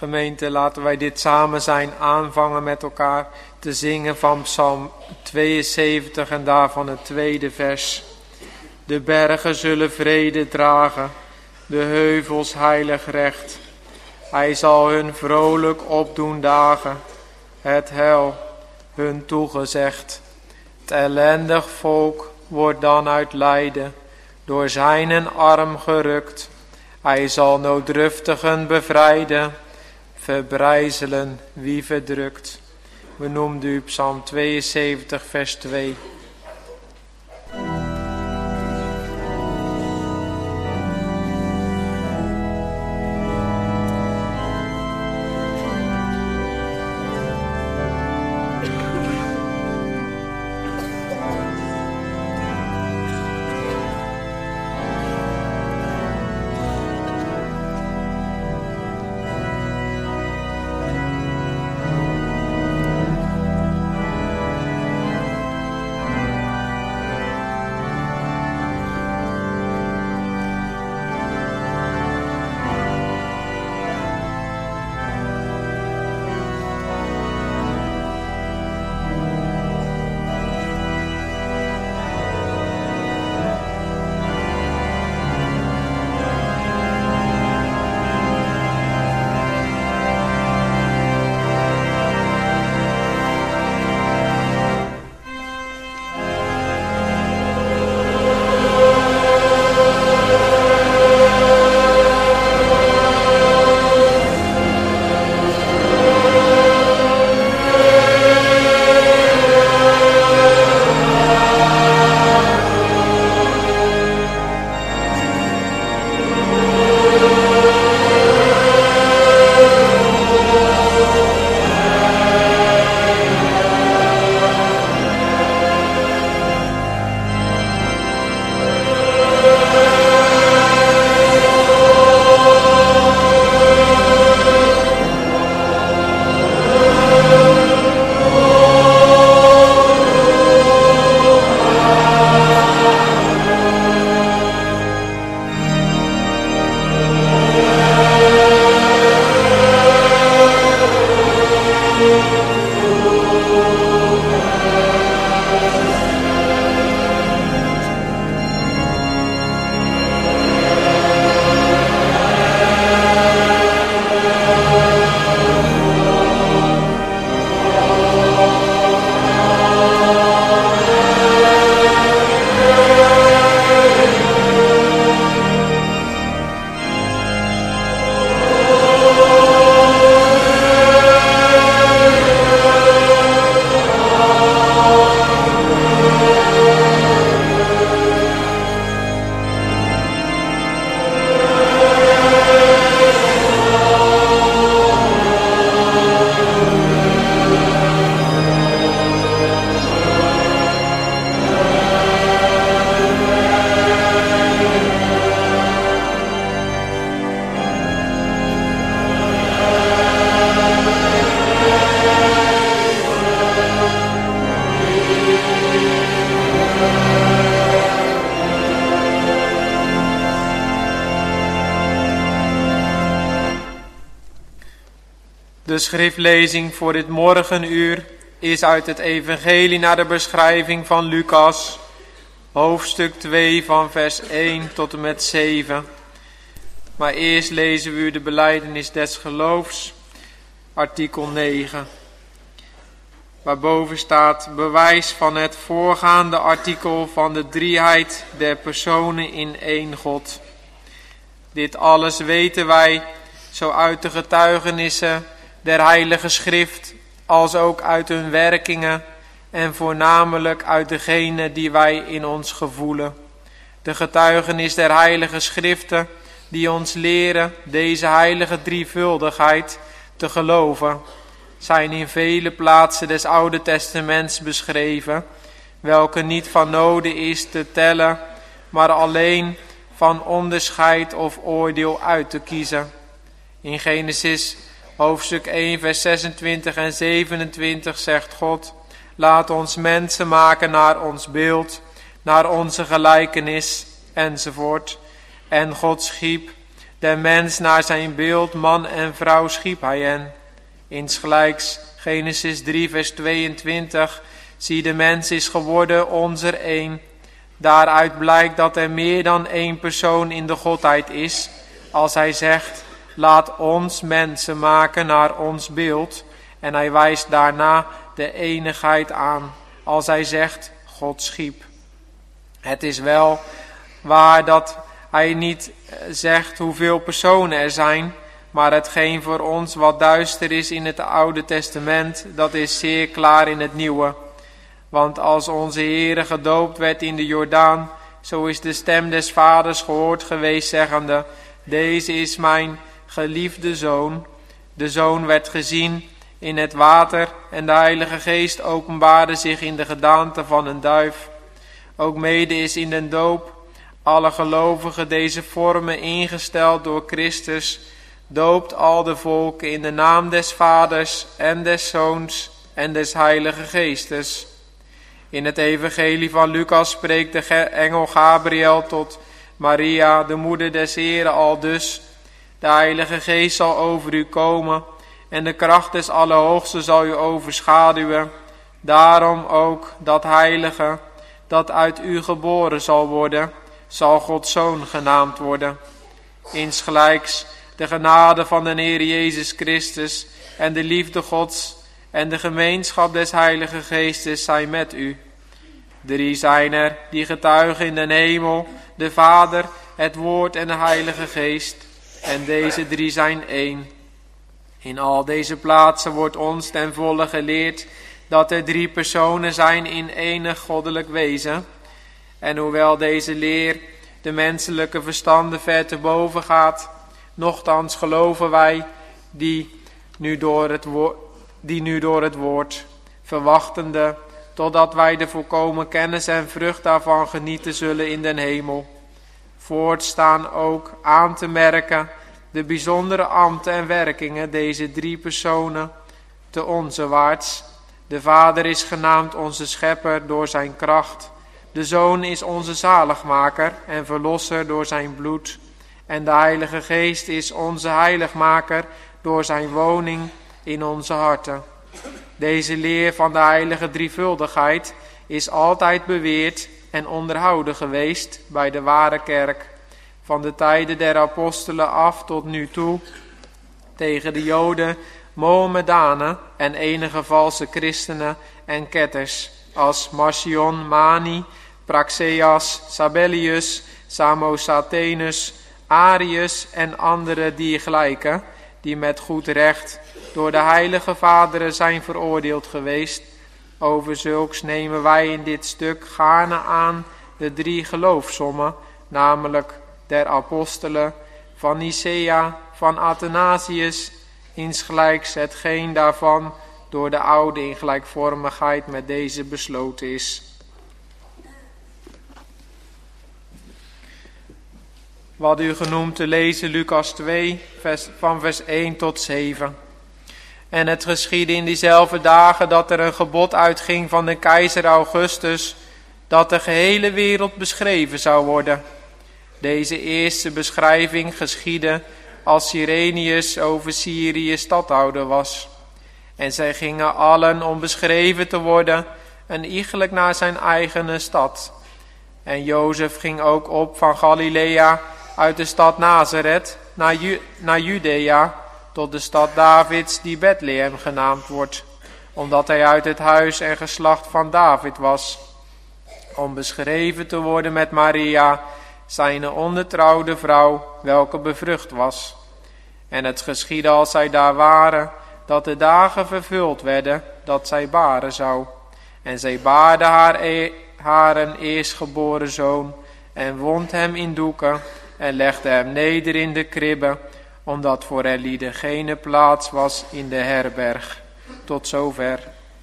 Gemeente, laten wij dit samen zijn aanvangen met elkaar te zingen van Psalm 72 en daarvan het tweede vers. De bergen zullen vrede dragen, de heuvels heilig recht. Hij zal hun vrolijk opdoen dagen, het heil hun toegezegd. Het ellendig volk wordt dan uit lijden, door zijn arm gerukt. Hij zal nooddruftigen bevrijden, verbrijzelen wie verdrukt. We noemden u Psalm 72 vers 2. De schriftlezing voor dit morgenuur is uit het evangelie naar de beschrijving van Lucas, hoofdstuk 2 van vers 1 tot en met 7. Maar eerst lezen we u de belijdenis des geloofs, artikel 9. Waarboven staat bewijs van het voorgaande artikel van de drieheid der personen in één God. Dit alles weten wij, zo uit de getuigenissen der Heilige Schrift, als ook uit hun werkingen en voornamelijk uit degene die wij in ons gevoelen. De getuigenis der Heilige Schriften die ons leren deze heilige drievuldigheid te geloven, zijn in vele plaatsen des Oude Testaments beschreven, welke niet van noden is te tellen, maar alleen van onderscheid of oordeel uit te kiezen. In Genesis hoofdstuk 1 vers 26 en 27 zegt God: laat ons mensen maken naar ons beeld, naar onze gelijkenis, enzovoort. En God schiep De mens naar zijn beeld, man en vrouw schiep hij hen. Insgelijks, Genesis 3 vers 22, zie de mens is geworden onzer één. Daaruit blijkt dat er meer dan één persoon in de Godheid is, als hij zegt, laat ons mensen maken naar ons beeld. En hij wijst daarna de enigheid aan, als hij zegt, God schiep. Het is wel waar dat hij niet zegt hoeveel personen er zijn, maar hetgeen voor ons wat duister is in het Oude Testament, dat is zeer klaar in het Nieuwe. Want als onze Heere gedoopt werd in de Jordaan, zo is de stem des Vaders gehoord geweest, zeggende, deze is mijn geliefde Zoon. De Zoon werd gezien in het water en de Heilige Geest openbaarde zich in de gedaante van een duif. Ook mede is in den doop alle gelovigen deze vormen ingesteld door Christus, doopt al de volken in de naam des Vaders en des Zoons en des Heilige Geestes. In het evangelie van Lucas spreekt de engel Gabriel tot Maria, de moeder des Heren, aldus, de Heilige Geest zal over u komen en de kracht des Allerhoogsten zal u overschaduwen. Daarom ook dat Heilige, dat uit u geboren zal worden, zal Gods Zoon genaamd worden. Insgelijks de genade van de Heer Jezus Christus en de liefde Gods en de gemeenschap des Heilige Geestes zijn met u. 3 zijn er die getuigen in de hemel, de Vader, het Woord en de Heilige Geest. En deze 3 zijn één. In al deze plaatsen wordt ons ten volle geleerd dat er 3 personen zijn in enig goddelijk wezen. En hoewel deze leer de menselijke verstanden ver te boven gaat, nochtans geloven wij die nu door het woord, verwachtende, totdat wij de volkomen kennis en vrucht daarvan genieten zullen in den hemel. Voortstaan ook aan te merken de bijzondere ambten en werkingen deze 3 personen te onzewaarts. De Vader is genaamd onze schepper door zijn kracht. De Zoon is onze zaligmaker en verlosser door zijn bloed. En de Heilige Geest is onze heiligmaker door zijn woning in onze harten. Deze leer van de heilige drievuldigheid is altijd beweerd en onderhouden geweest bij de ware kerk, van de tijden der apostelen af tot nu toe, tegen de Joden, Mohammedanen en enige valse christenen en ketters, als Marcion, Mani, Praxeas, Sabellius, Samosatenus, Arius en andere diergelijken, die met goed recht door de heilige vaderen zijn veroordeeld geweest. Over zulks nemen wij in dit stuk gaarne aan de 3 geloofsommen, namelijk der apostelen, van Nicea, van Athanasius, insgelijks hetgeen daarvan door de oude in gelijkvormigheid met deze besloten is. Wat u genoemd te lezen, Lucas 2, van vers 1 tot 7. En het geschiedde in diezelfde dagen dat er een gebod uitging van de keizer Augustus, dat de gehele wereld beschreven zou worden. Deze eerste beschrijving geschiedde als Cyrenius over Syrië stadhouder was. En zij gingen allen om beschreven te worden, en iegelijk naar zijn eigene stad. En Jozef ging ook op van Galilea uit de stad Nazareth naar Judea, tot de stad Davids die Bethlehem genaamd wordt, omdat hij uit het huis en geslacht van David was, om beschreven te worden met Maria, zijn ondertrouwde vrouw, welke bevrucht was. En het geschiedde als zij daar waren, dat de dagen vervuld werden, dat zij baren zou. En zij baarde haar een eerstgeboren zoon, en wond hem in doeken, en legde hem neder in de kribbe, omdat voor erlieden geen plaats was in de herberg. Tot zover.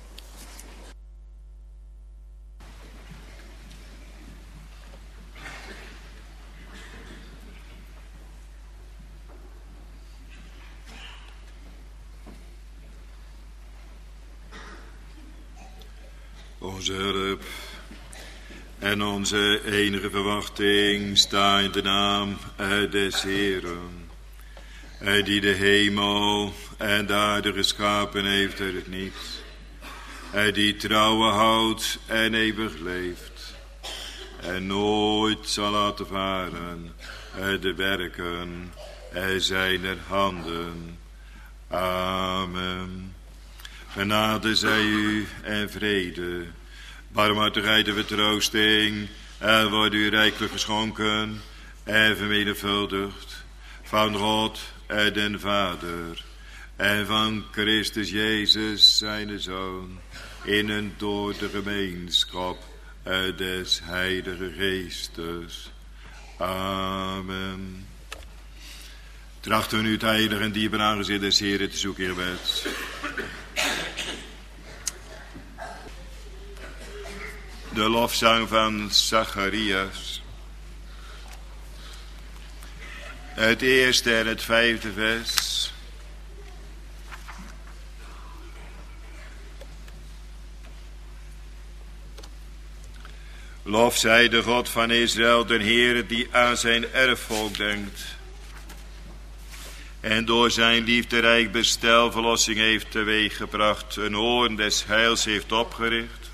Onze hulp en onze enige verwachting sta in de naam des Heeren. Hij die de hemel en de aarde geschapen heeft uit het niets. Hij die trouwen houdt en eeuwig leeft. En nooit zal laten varen de werken zijner handen. Amen. Genade zij u en vrede, barmhartigheid en vertroosting, en wordt u rijkelijk geschonken en vermenigvuldigd van God en den Vader en van Christus Jezus zijn Zoon, in en door de gemeenschap des Heilige Geestes. Amen. Trachten we nu het heilige en dierbare aangezicht des Heren te zoeken in gebed. De lofzang van Zacharias. Het eerste en het 5e vers. Lof zij de God van Israël, den Heere, die aan zijn erfvolk denkt. En door zijn liefderijk bestel verlossing heeft teweeggebracht, een hoorn des heils heeft opgericht.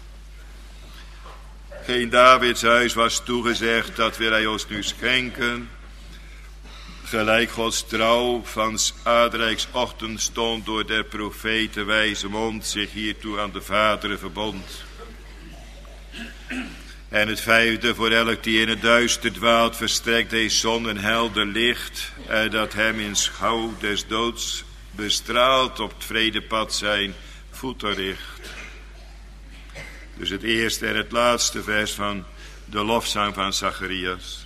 Geen Davids huis was toegezegd, dat wil hij ons nu schenken. Gelijk Gods trouw van Adrijks ochtend stond door der profeten wijze mond zich hiertoe aan de vaderen verbond. En het 5e, voor elk die in het duister dwaalt, verstrekt deze zon een helder licht, dat hem in schouw des doods bestraalt, op het vredepad zijn voeten richt. Dus het eerste en het laatste vers van de lofzang van Zacharias.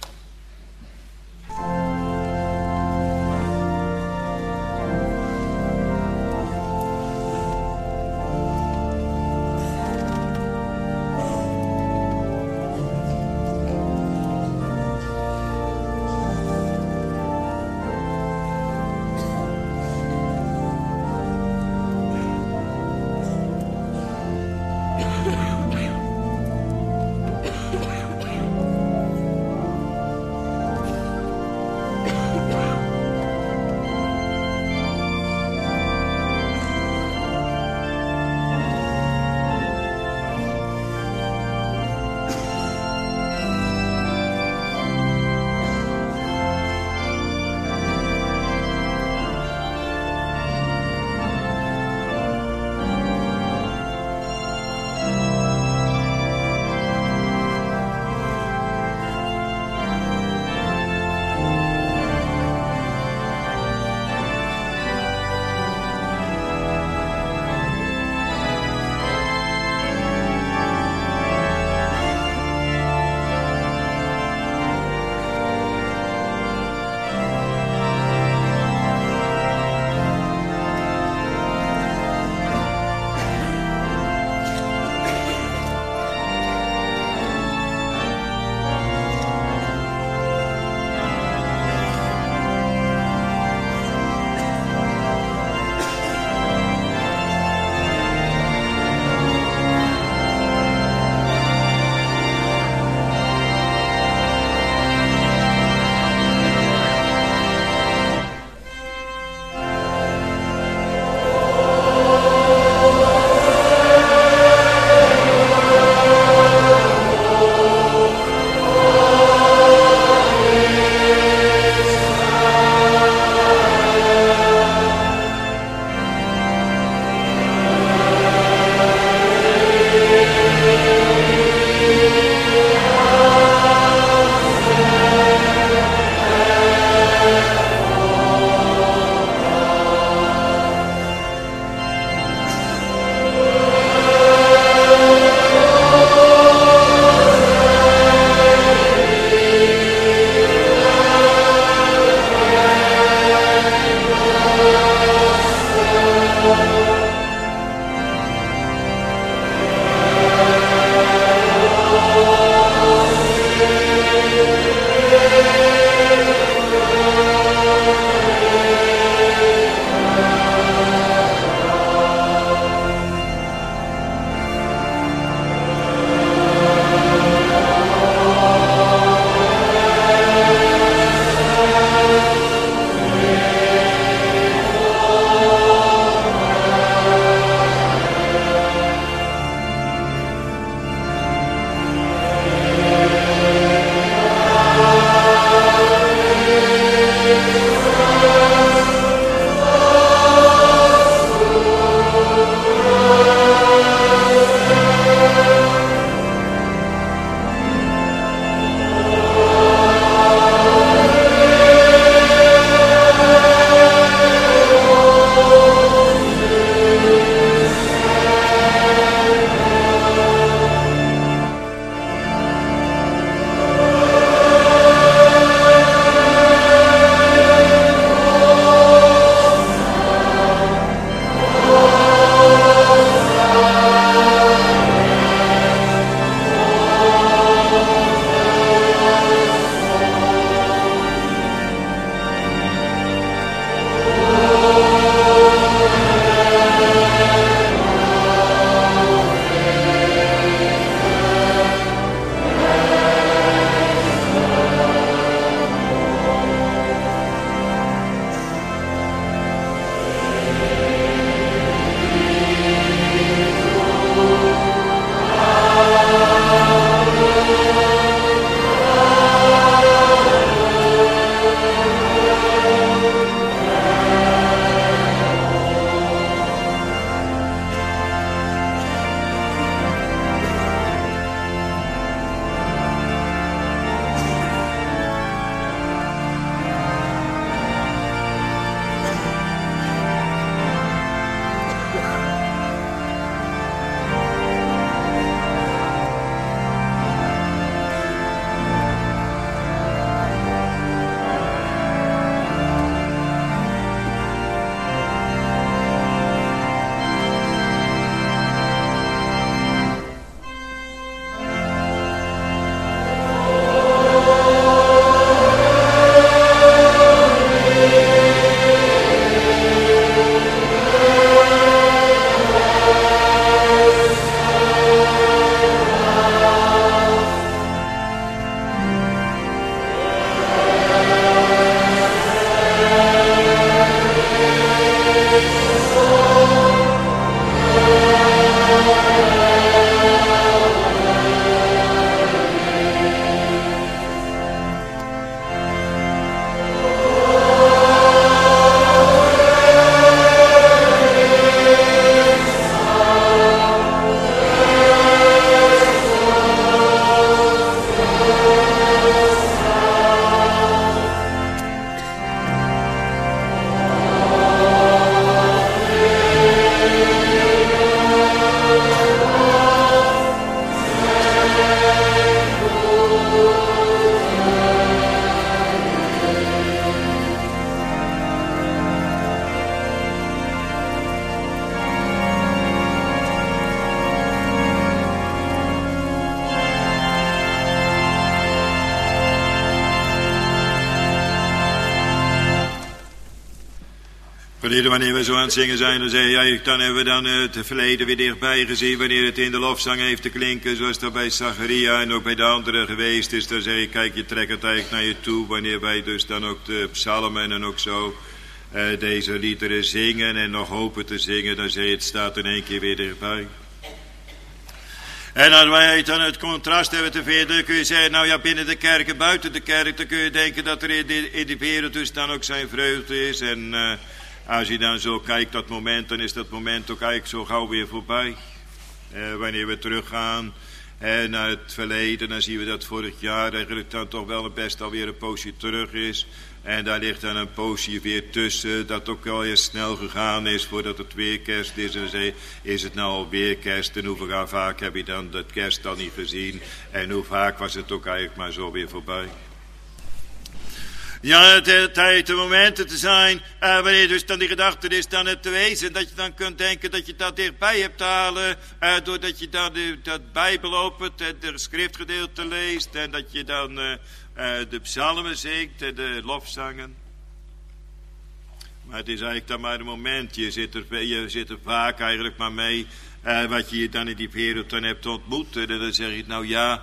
Wanneer we zo aan het zingen zijn, dan zeg je, dan hebben we dan het verleden weer dichtbij gezien. Wanneer het in de lofzang heeft te klinken, zoals dat bij Zacharia en ook bij de anderen geweest is. Dan zeg je, kijk, je trekt het eigenlijk naar je toe. Wanneer wij dus dan ook de psalmen en ook zo deze liederen zingen en nog hopen te zingen, dan zeg je, het staat in één keer weer dichtbij. En als wij dan het contrast hebben te vinden, dan kun je zeggen, nou ja, binnen de kerk en buiten de kerk, dan kun je denken dat er in die wereld dus dan ook zijn vreugde is. En als je dan zo kijkt dat moment, dan is dat moment ook eigenlijk zo gauw weer voorbij. Wanneer we teruggaan naar het verleden, dan zien we dat vorig jaar eigenlijk dan toch wel best alweer een poosje terug is. En daar ligt dan een poosje weer tussen, dat ook al eens snel gegaan is voordat het weer kerst is. En dan is het nou alweer kerst en hoe vaak heb je dan dat kerst dan niet gezien. En hoe vaak was het ook eigenlijk maar zo weer voorbij. Ja, het tijd, de momenten te zijn, wanneer dus dan die gedachte is dan het te wezen, dat je dan kunt denken dat je dat dichtbij hebt te halen, doordat je dan dat Bijbel opent en de schriftgedeelte leest en dat je dan de psalmen zingt en de lofzangen. Maar het is eigenlijk dan maar een moment, je zit er vaak eigenlijk maar mee, wat je dan in die wereld dan hebt ontmoet en dan zeg je nou ja,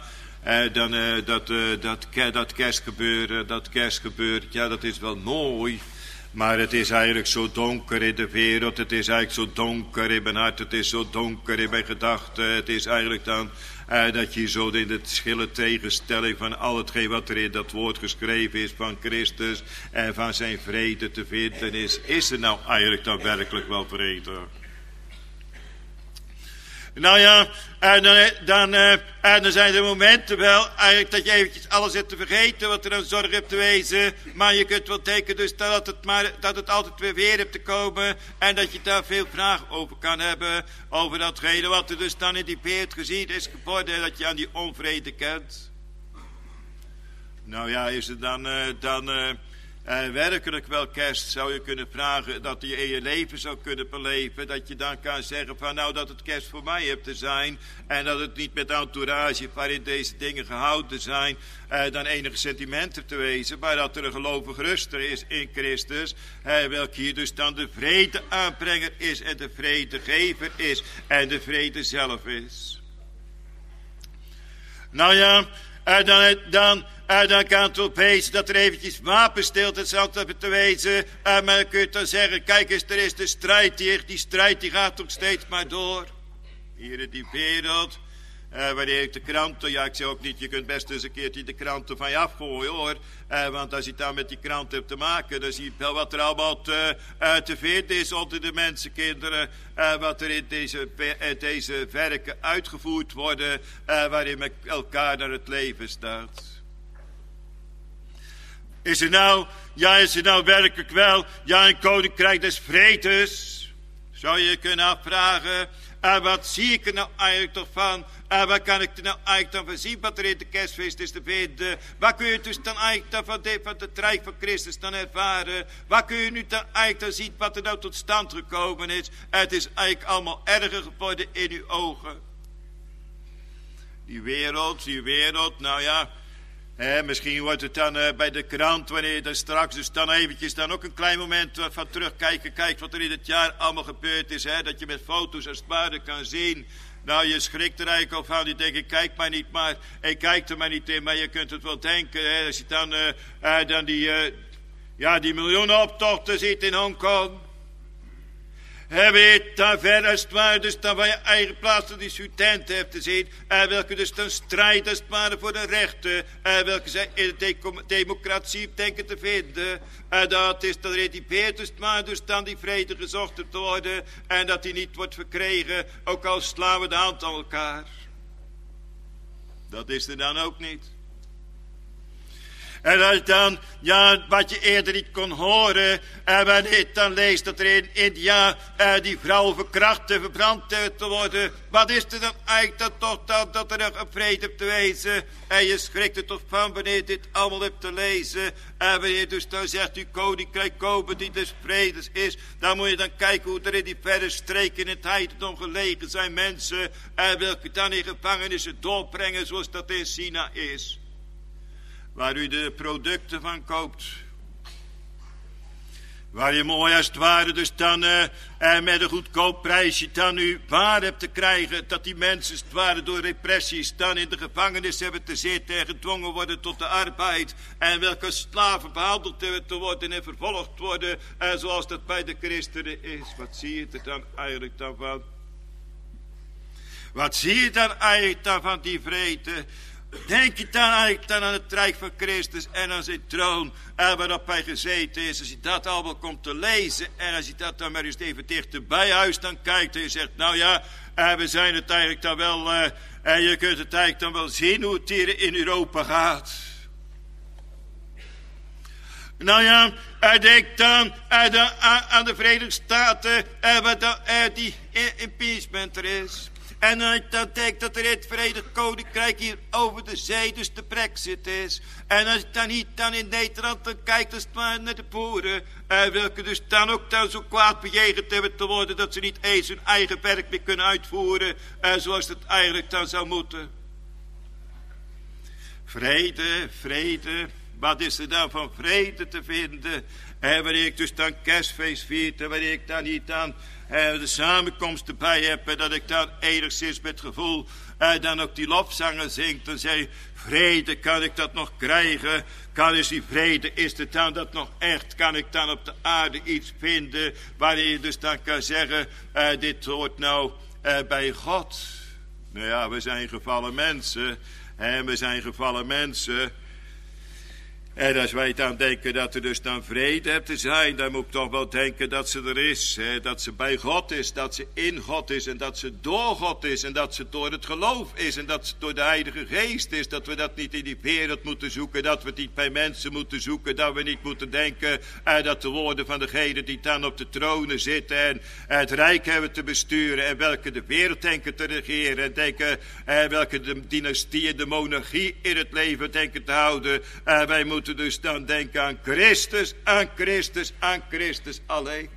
dat kerstgebeuren, ja, dat is wel mooi. Maar het is eigenlijk zo donker in de wereld. Het is eigenlijk zo donker in mijn hart. Het is zo donker in mijn gedachten. Het is eigenlijk dan dat je zo in de schille tegenstelling van al hetgeen wat er in dat woord geschreven is van Christus en van zijn vrede te vinden is. Is er nou eigenlijk dan werkelijk wel vrede? Nou ja, dan zijn er momenten wel, eigenlijk dat je eventjes alles hebt te vergeten, wat er aan zorg hebt te wezen. Maar je kunt wel denken dus dat het altijd weer hebt te komen. En dat je daar veel vragen over kan hebben. Over datgene wat er dus dan in die wereld gezien is geworden. Dat je aan die onvrede kent. Nou ja, is het dan werkelijk wel kerst, zou je kunnen vragen, dat je in je leven zou kunnen beleven, dat je dan kan zeggen van nou dat het kerst voor mij hebt te zijn en dat het niet met entourage waarin deze dingen gehouden zijn, dan enige sentimenten te wezen, maar dat er een gelovig ruster is in Christus, welke hier dus dan de vrede aanbrenger is en de vredegever is en de vrede zelf is. Nou ja, dan kan het wel wezen dat er eventjes wapenstilte zal te wezen. Maar dan kun je dan zeggen, kijk eens, er is de strijd hier. Die strijd die gaat toch steeds maar door. Hier in die wereld. Wanneer ik de kranten, ja ik zeg ook niet, je kunt best eens een keertje de kranten van je afgooien hoor. Want als je dan met die kranten hebt te maken, dan zie je wel wat er allemaal te vinden is onder de mensenkinderen. Wat er in deze werken uitgevoerd worden, waarin met elkaar naar het leven staat. Is er nou werkelijk wel, ja een koninkrijk des vredes? Zou je kunnen afvragen, wat zie ik er nou eigenlijk toch van? Wat kan ik er nou eigenlijk dan van zien wat er in de kerstfeest is te vinden? Wat kun je dus dan eigenlijk dan van het rijk van Christus dan ervaren? Wat kun je nu dan eigenlijk dan zien wat er nou tot stand gekomen is? Het is eigenlijk allemaal erger geworden in uw ogen. Die wereld, nou ja. Misschien wordt het dan bij de krant, wanneer je dan straks dus dan eventjes dan ook een klein moment van terugkijken, kijkt wat er in het jaar allemaal gebeurd is, dat je met foto's als het ware kan zien. Nou, je schrikt er eigenlijk al van, je denkt, ik kijk maar niet maar, ik kijk er maar niet in, maar je kunt het wel denken, als je dan die miljoenenoptochten ziet in Hongkong. Weet dan verder als het ware, dus dan van je eigen plaats die studenten hebt te zien, welke dus dan strijden als het ware voor de rechten, welke zij in de democratie denken te vinden, dat is dat er in die beert dus maar dus dan die vrede gezocht te worden, en dat die niet wordt verkregen, ook al slaan we de hand aan elkaar. Dat is er dan ook niet. En als dan, ja, wat je eerder niet kon horen, en wanneer je dan leest dat er in India die vrouwen verkracht en verbrand te worden, wat is er dan eigenlijk dan toch dat er nog een vrede hebt te wezen? En je schrikt er toch van wanneer je dit allemaal hebt te lezen, en wanneer je dus dan zegt, uw koninkrijk komen die des vredes is, dan moet je dan kijken hoe er in die verre streken in het heidendom gelegen zijn mensen, welke dan in gevangenissen doorbrengen zoals dat in China is. Waar u de producten van koopt. Waar je mooi als het ware dus dan met een goedkoop prijsje dan nu waar hebt te krijgen. Dat die mensen als het ware door repressies dan in de gevangenis hebben te zitten en gedwongen worden tot de arbeid. En welke slaven behandeld hebben te worden en vervolgd worden. Zoals dat bij de christenen is. Wat zie je er dan eigenlijk dan van? Wat zie je dan eigenlijk dan van die vrede? Denk je dan eigenlijk dan aan het rijk van Christus en aan zijn troon waarop hij gezeten is. Als je dat allemaal komt te lezen en als je dat dan maar eens even dichter bij huis dan kijkt en je zegt, nou ja, we zijn het eigenlijk dan wel, je kunt het eigenlijk dan wel zien hoe het hier in Europa gaat. Nou ja, denk dan aan de Verenigde Staten, waar dan die impeachment er is. En dan denk dat er in het Verenigd Koninkrijk hier over de zee dus de Brexit is. En als je dan niet dan in Nederland dan kijkt als het maar naar de boeren. Welke dus dan ook dan zo kwaad bejegend hebben te worden dat ze niet eens hun eigen werk meer kunnen uitvoeren. Zoals het eigenlijk dan zou moeten. Vrede, vrede. Wat is er dan van vrede te vinden? Wanneer ik dus dan kerstfeest viert en wanneer ik dan niet dan de samenkomst erbij heb en dat ik dan enigszins met gevoel dan ook die lofzangen zingt en zeg, vrede, kan ik dat nog krijgen? Kan is die vrede, is het dan dat nog echt? Kan ik dan op de aarde iets vinden waarin je dus dan kan zeggen, dit hoort nou bij God? Nou ja, we zijn gevallen mensen en we zijn gevallen mensen. En als wij dan denken dat er dus dan vrede hebt te zijn, dan moet ik toch wel denken dat ze er is. Hè? Dat ze bij God is, dat ze in God is en dat ze door God is en dat ze door het geloof is en dat ze door de Heilige Geest is. Dat we dat niet in die wereld moeten zoeken, dat we het niet bij mensen moeten zoeken, dat we niet moeten denken dat de woorden van degene die dan op de tronen zitten en het rijk hebben te besturen en welke de wereld denken te regeren en denken welke de dynastie en de monarchie in het leven denken te houden. Wij moeten dus dan denken aan Christus, aan Christus, aan Christus alleen.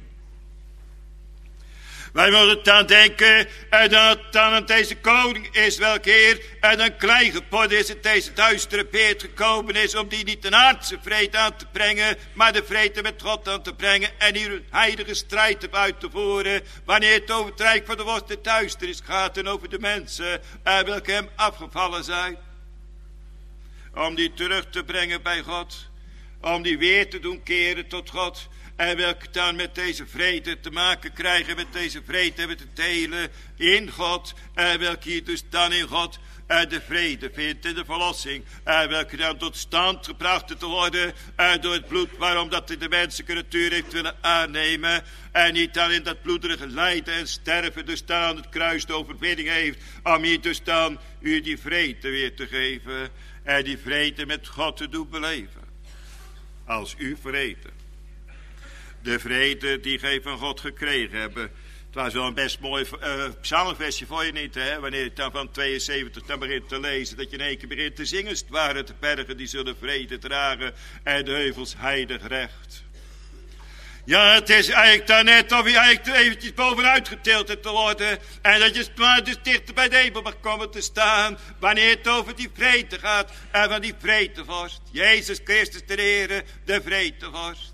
Wij moeten dan denken dat dan aan deze koning is, welke Heer dan klein geworden is en deze duistere beeld gekomen is om die niet een aardse vrede aan te brengen, maar de vrede met God aan te brengen en hier een heilige strijd op uit te voeren, wanneer het over het rijk van de worst de duisternis gaat en over de mensen welke hem afgevallen zijn. Om die terug te brengen bij God. Om die weer te doen keren tot God. En welke dan met deze vrede te maken krijgen. Met deze vrede hebben te delen in God. Welke hier dus dan in God de vrede vindt in de verlossing. Welke dan tot stand gebracht te worden door het bloed. Waarom dat de menselijke natuur heeft willen aannemen. En niet dan in dat bloederige lijden en sterven dus dan aan het kruis de overwinning heeft. Om hier dus dan u die vrede weer te geven. En die vrede met God te doen beleven. Als u vrede. De vrede die gij van God gekregen hebben. Het was wel een best mooi psalmversje voor je niet, hè? Wanneer je dan van 72 dan begint te lezen. Dat je in één keer begint te zingen. Het waren de bergen die zullen vrede dragen. En de heuvels heilig recht. Ja, het is eigenlijk dan net of je eigenlijk eventjes bovenuit getild hebt te worden. En dat je maar dus dichter bij de hemel mag komen te staan. Wanneer het over die vrede gaat. En van die vredevorst. Jezus Christus de Heer, de vredevorst.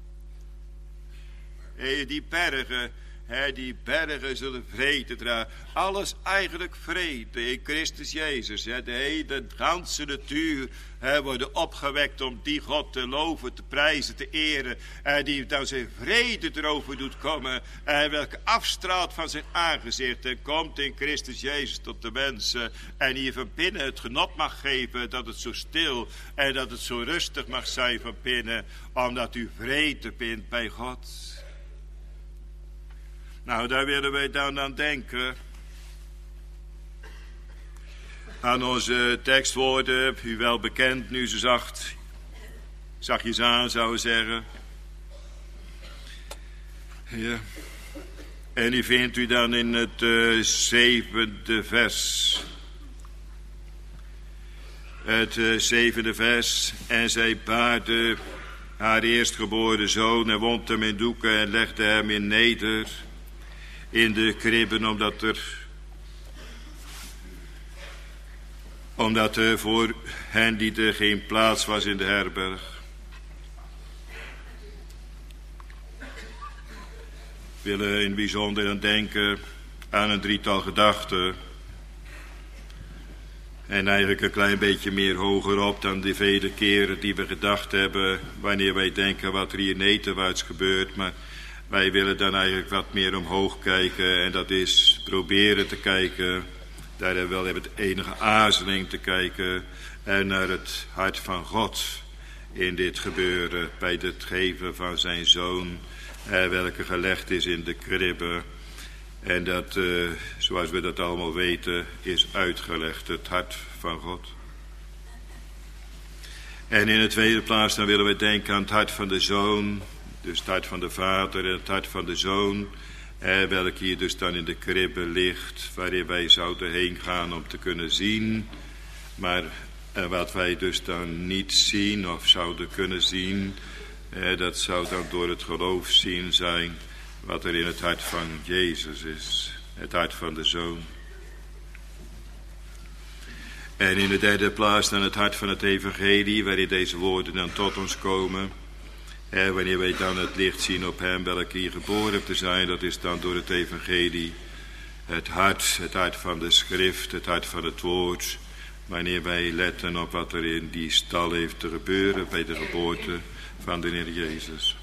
Die bergen. Die bergen zullen vrede dragen. Alles eigenlijk vrede in Christus Jezus. De hele ganse natuur worden opgewekt om die God te loven, te prijzen, te eren. Die dan zijn vrede erover doet komen. Welke afstraalt van zijn aangezicht. En komt in Christus Jezus tot de mensen. En hier van binnen het genot mag geven dat het zo stil en dat het zo rustig mag zijn van binnen. Omdat u vrede vindt bij God. Nou, daar willen wij dan aan denken. Aan onze tekstwoorden, u wel bekend, nu zo zachtjes aan zou zeggen. Ja. En die vindt u dan in het 7e vers. Het 7e vers. En zij baarde haar eerstgeboren zoon en wond hem in doeken en legde hem in neder. In de kribben, omdat er voor hen die er geen plaats was in de herberg. willen in het bijzonder dan denken aan een drietal gedachten. En eigenlijk een klein beetje meer hogerop dan de vele keren die we gedacht hebben wanneer wij denken wat er hier netenwaarts gebeurt. Maar wij willen dan eigenlijk wat meer omhoog kijken en dat is proberen te kijken. Daar hebben we het enige aarzeling te kijken en naar het hart van God in dit gebeuren. Bij het geven van zijn zoon, welke gelegd is in de kribbe. En dat, zoals we dat allemaal weten, is uitgelegd, het hart van God. En in de tweede plaats dan willen we denken aan het hart van de zoon. Dus het hart van de vader en het hart van de zoon. Welk hier dus dan in de kribbe ligt, waarin wij zouden heen gaan om te kunnen zien. Maar wat wij dus dan niet zien of zouden kunnen zien, dat zou dan door het geloof zien zijn wat er in het hart van Jezus is. Het hart van de zoon. En in de derde plaats dan het hart van het evangelie, waarin deze woorden dan tot ons komen. Wanneer wij dan het licht zien op hem, welke hier geboren te zijn, dat is dan door het evangelie. Het hart van de schrift, het hart van het woord. Wanneer wij letten op wat er in die stal heeft te gebeuren bij de geboorte van de Heer Jezus.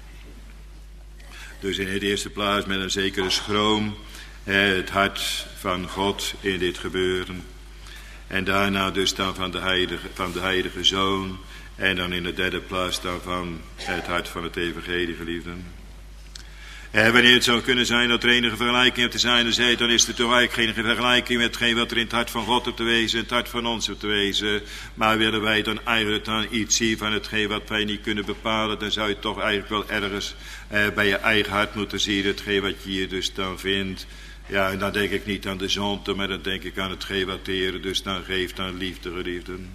Dus in de eerste plaats met een zekere schroom, het hart van God in dit gebeuren. En daarna dus dan van de heilige zoon. En dan in de derde plaats dan van het hart van het evangelie, geliefden. Wanneer het zou kunnen zijn dat er enige vergelijking heeft te zijn, dan is er toch eigenlijk geen vergelijking met hetgeen wat er in het hart van God op te wezen, het hart van ons op te wezen. Maar willen wij dan eigenlijk dan iets zien van hetgeen wat wij niet kunnen bepalen, dan zou je toch eigenlijk wel ergens bij je eigen hart moeten zien, hetgeen wat je hier dus dan vindt. Ja, en dan denk ik niet aan de zonde, maar dan denk ik aan hetgeen wat de Heer dus dan geeft aan liefde, geliefden.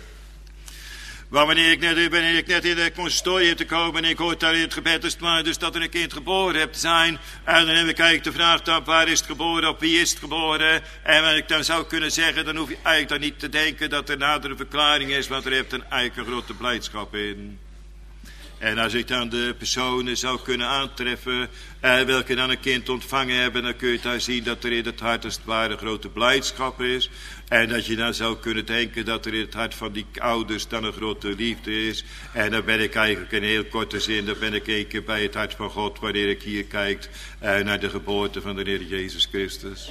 Maar wanneer ik net in de consistorie heb te komen en ik hoor daar in het gebed dus dat er een kind geboren hebt te zijn. En dan heb ik eigenlijk de vraag dan, waar is het geboren, op wie is het geboren? En wat ik dan zou kunnen zeggen, dan hoef je eigenlijk dan niet te denken dat er nadere verklaring is, want er heeft een eigen grote blijdschap in. En als ik dan de personen zou kunnen aantreffen, welke dan een kind ontvangen hebben, dan kun je daar zien dat er in het hart als het ware grote blijdschap is. En dat je dan zou kunnen denken dat er in het hart van die ouders dan een grote liefde is. En dan ben ik eigenlijk in heel korte zin, dan ben ik één keer bij het hart van God, wanneer ik hier kijk naar de geboorte van de Heer Jezus Christus.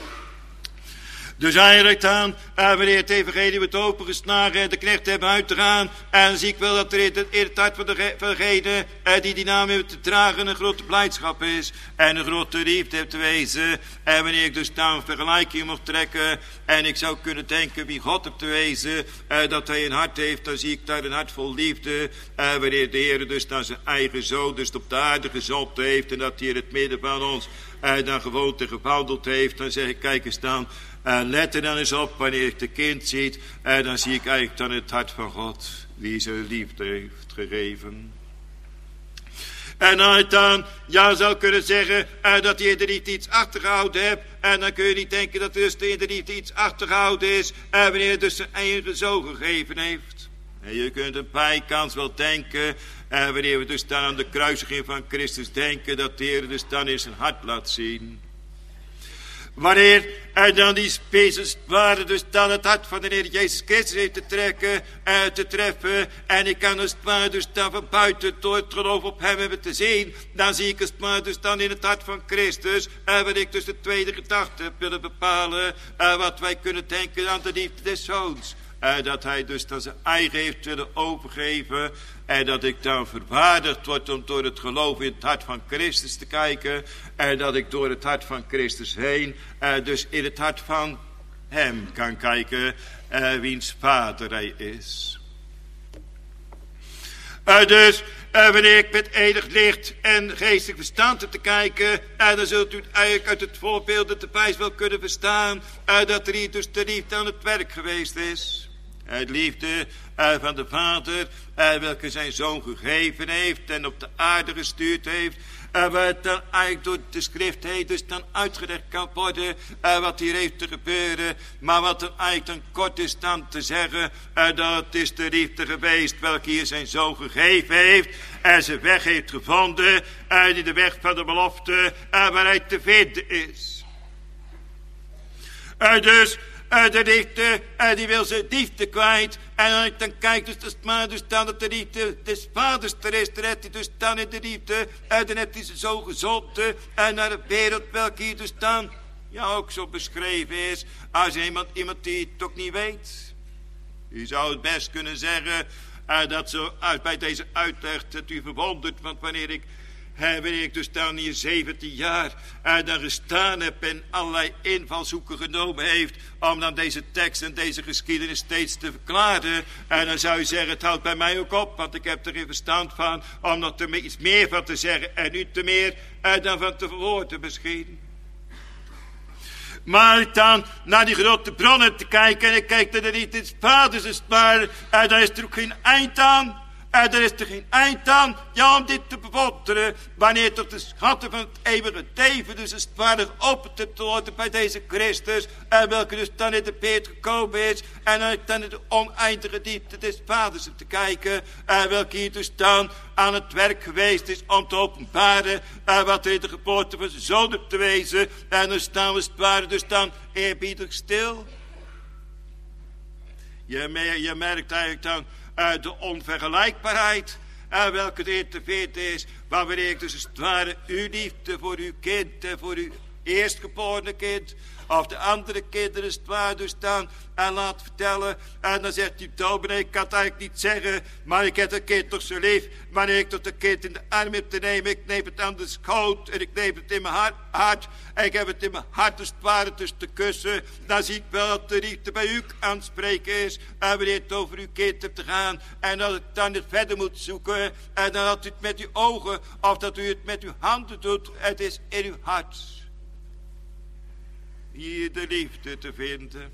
Dus eigenlijk dan, wanneer het evangelie wordt opengeslagen en de knechten hebben uit te gaan, en dan zie ik wel dat er in het hart van degene die naam heeft te dragen een grote blijdschap is en een grote liefde heeft te wezen. En wanneer ik dus daar een vergelijking mocht trekken en ik zou kunnen denken wie God heeft te wezen, dat hij een hart heeft, dan zie ik daar een hart vol liefde. Wanneer de Heer dus dan zijn eigen zoon dus op de aarde gezond heeft en dat hij in het midden van ons dan gewoon te gewandeld heeft, dan zeg ik, kijk eens dan. Let er dan eens op, wanneer ik de kind ziet, dan zie ik eigenlijk dan het hart van God, die zijn liefde heeft gegeven. En als ik dan zou kunnen zeggen dat hij er niet iets achtergehouden heeft, en dan kun je niet denken dat er niet iets achtergehouden is, wanneer hij dus zijn eigen zoon gegeven heeft. En je kunt een bijkans wel denken, wanneer we dus dan aan de kruisiging van Christus denken, dat de Heer dus dan in zijn hart laat zien. Wanneer dan die spezes waren dus dan het hart van de Heer Jezus Christus heeft te treffen. En ik kan als het ware dus dan van buiten door het geloof op hem hebben te zien. Dan zie ik als het ware dus dan in het hart van Christus. Wat ik dus de tweede gedachte heb willen bepalen. Wat wij kunnen denken aan de liefde des zoons. Dat hij dus dan zijn eigen heeft willen overgeven. En dat ik dan verwaardigd word om door het geloof in het hart van Christus te kijken. En dat ik door het hart van Christus heen, dus in het hart van hem kan kijken, wiens vader hij is. Dus wanneer ik met enig licht en geestelijk verstand heb te kijken, dan zult u eigenlijk uit het voorbeeld het wijs wel kunnen verstaan, dat er hier dus de liefde aan het werk geweest is. Het liefde van de Vader, welke zijn zoon gegeven heeft en op de aarde gestuurd heeft. waar het dan eigenlijk door de schrift heen dus dan uitgelegd kan worden wat hier heeft te gebeuren. Maar wat er eigenlijk dan kort is dan te zeggen, dat het is de liefde geweest welke hier zijn zoon gegeven heeft en zijn weg heeft gevonden, die de weg van de belofte waar hij te vinden is. Dus de liefde, die wil zijn liefde kwijt. En als ik dan kijk, dus maar dus dan dat de liefde des vaders er is, dan heeft hij dus dan in de liefde, dan heeft hij ze zo gezonden en naar de wereld welke hier dus dan, ja, ook zo beschreven is, als iemand die het toch niet weet. U zou het best kunnen zeggen, dat zo bij deze uitleg dat u verwondert, want wanneer ik dus dan hier 17 jaar daar gestaan heb en allerlei invalshoeken genomen heeft om dan deze tekst en deze geschiedenis steeds te verklaren. En dan zou je zeggen, het houdt bij mij ook op, want ik heb er geen verstand van om er iets meer van te zeggen en u te meer dan van te verwoorden misschien. Maar dan naar die grote bronnen te kijken en ik kijk naar de liefde des vaders, maar daar is er ook geen eind aan. Er is er geen eind aan, ja, om dit te bewonderen, wanneer tot de schatten van het eeuwige leven, dus het ware open te worden bij deze Christus, welke dus dan in de peert gekomen is, en dan in de oneindige diepte des vaders te kijken, welke hier dus dan aan het werk geweest is om te openbaren, wat er in de geboorte van zijn zoon op te wezen, en dan staan we het ware dus dan eerbiedig stil. Je merkt eigenlijk dan de onvergelijkbaarheid welke de Heer te vinden is, wanneer ik dus als het ware uw liefde voor uw kind en voor uw eerstgeborene kind of de andere kinderen als het ware dus dan en laat vertellen. En dan zegt hij, dominee, ik kan het eigenlijk niet zeggen, maar ik heb het kind toch zo lief. Wanneer ik tot het kind in de arm heb te nemen, ik neem het aan de schoot en ik neem het in mijn hart. En ik heb het in mijn hart als het ware dus te kussen. Dan zie ik wel dat de liefde bij u aan het spreken is. En wanneer het over uw kind hebt te gaan. En dat ik dan het verder moet zoeken. En dan dat u het met uw ogen of dat u het met uw handen doet. Het is in uw hart. Hier de liefde te vinden.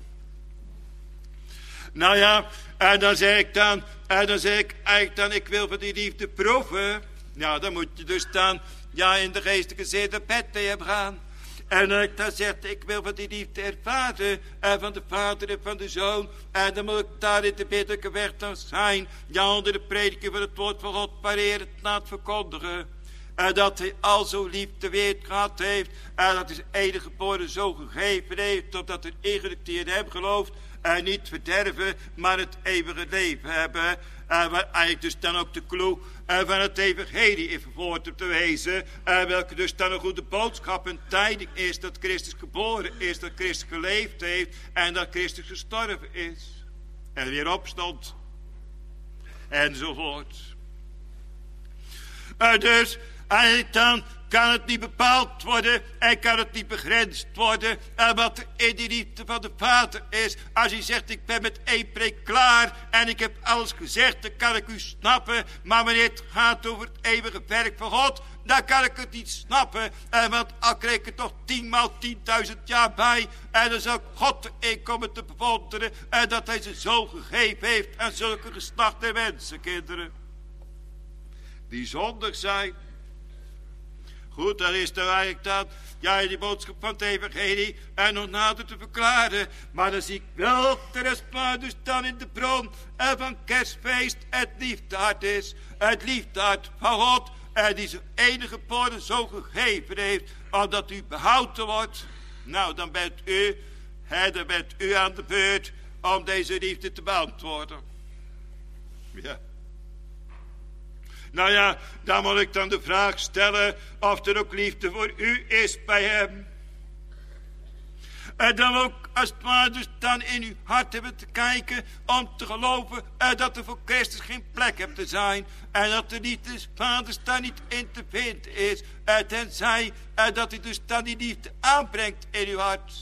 Nou ja, en dan zeg ik eigenlijk dan, ik wil van die liefde proeven. Nou, dan moet je dus dan, ja, in de geestelijke zin de bed hebben gaan. En dan zegt, ik wil van die liefde ervaren, van de vader en van de zoon. En dan moet ik daar in de biddelijke weg dan zijn. Ja, onder de prediking van het woord van God, pareren het laat verkondigen. Dat hij al zo lief de wereld gehad heeft. En dat hij zijn enige geboren zo gegeven heeft. Totdat er eigenlijk die in hem gelooft. En niet verderven, maar het eeuwige leven hebben. Waar eigenlijk dus dan ook de clue van het evangelie in verwoord op te wezen. Welke dus dan een goede boodschap en tijding is. Dat Christus geboren is, dat Christus geleefd heeft. En dat Christus gestorven is. En weer opstond. Enzovoort. Dus eigenlijk dan kan het niet bepaald worden en kan het niet begrensd worden wat er in die liefde van de Vader is. Als hij zegt, ik ben met één preek klaar en ik heb alles gezegd, dan kan ik u snappen. Maar wanneer het gaat over het eeuwige werk van God, dan kan ik het niet snappen. Want al kreeg ik er toch 10 maal 10.000 jaar bij. En dan zou ik God erin komen te bewonderen dat hij zijn zoon gegeven heeft aan zulke geslachte mensenkinderen. Die zondig zijn. Goed, dat is dan eigenlijk dat, ja, die boodschap van het evangelie en nog nader te verklaren. Maar dan zie ik wel terechtplaats dus dan in de bron van kerstfeest het liefdehart is. Het liefdehart van God die zijn enige geboren zo gegeven heeft, omdat u behouden wordt. Nou, dan bent u aan de beurt om deze liefde te beantwoorden. Ja. Nou ja, dan moet ik dan de vraag stellen of er ook liefde voor u is bij hem. En dan ook als het ware dus dan in uw hart hebben te kijken om te geloven dat er voor Christus geen plek hebt te zijn. En dat de liefde des vaders daar niet in te vinden is. Tenzij dat hij dus dan die liefde aanbrengt in uw hart.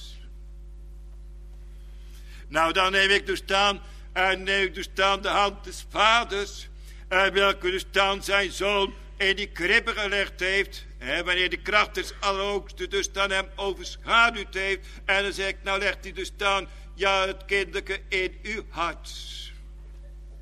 Nou, dan neem ik dus dan de hand des vaders. Welke dus dan zijn zoon in die kribbe gelegd heeft. Wanneer de kracht des Allerhoogste dus dan hem overschaduwd heeft. En dan zeg ik, nou legt hij dus dan, ja, het kinderke in uw hart.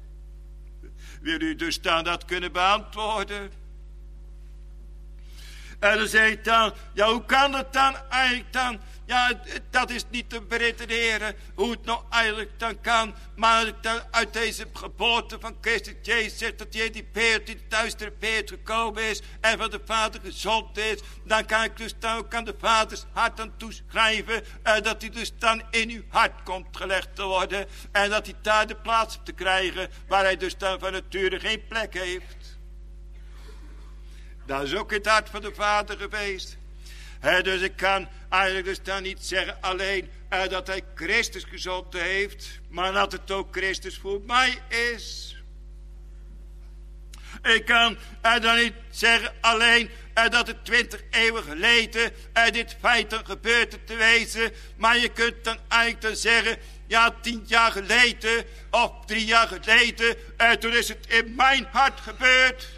Wil u dus dan dat kunnen beantwoorden? En dan zeg ik dan, ja, hoe kan dat dan eigenlijk dan? Ja, dat is niet te beredeneren hoe het nou eigenlijk dan kan. Maar als ik dan uit deze geboorte van Christus Jezus zeg dat hij in die wereld, in de duistere wereld gekomen is en van de Vader gezond is, dan kan ik dus dan ook aan de Vaders hart aan toeschrijven dat hij dus dan in uw hart komt gelegd te worden en dat hij daar de plaats op te krijgen waar hij dus dan van nature geen plek heeft. Dat is ook het hart van de Vader geweest. Dus ik kan eigenlijk dus dan niet zeggen alleen dat hij Christus gezonden heeft, maar dat het ook Christus voor mij is. Ik kan dan niet zeggen alleen dat het 20 eeuwen geleden dit feit dan gebeurde te wezen, maar je kunt dan eigenlijk dan zeggen, ja, 10 jaar geleden of 3 jaar geleden, toen is het in mijn hart gebeurd.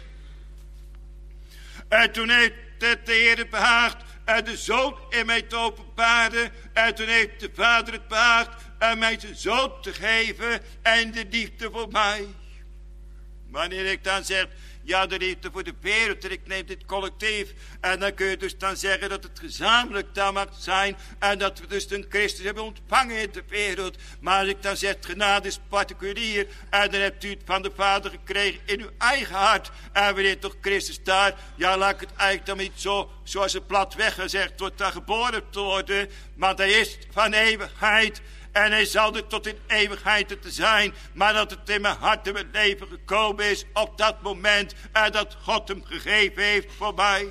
En toen heeft de Heer behaagd de Zoon in mij te openbaren. En toen heeft de Vader het behaagd mij zijn Zoon te geven en de liefde voor mij. Wanneer ik dan zeg, ja, de liefde voor de wereld, en ik neem dit collectief, en dan kun je dus dan zeggen dat het gezamenlijk dan mag zijn, en dat we dus een Christus hebben ontvangen in de wereld. Maar als ik dan zeg, genade is particulier, en dan hebt u het van de Vader gekregen in uw eigen hart, en wanneer toch Christus daar, ja, laat ik het eigenlijk dan niet zo, zoals het plat weggezegd wordt, daar geboren te worden, maar hij is van eeuwigheid. En hij zal er tot in eeuwigheid te zijn. Maar dat het in mijn hart en mijn leven gekomen is op dat moment. En dat God hem gegeven heeft voor mij.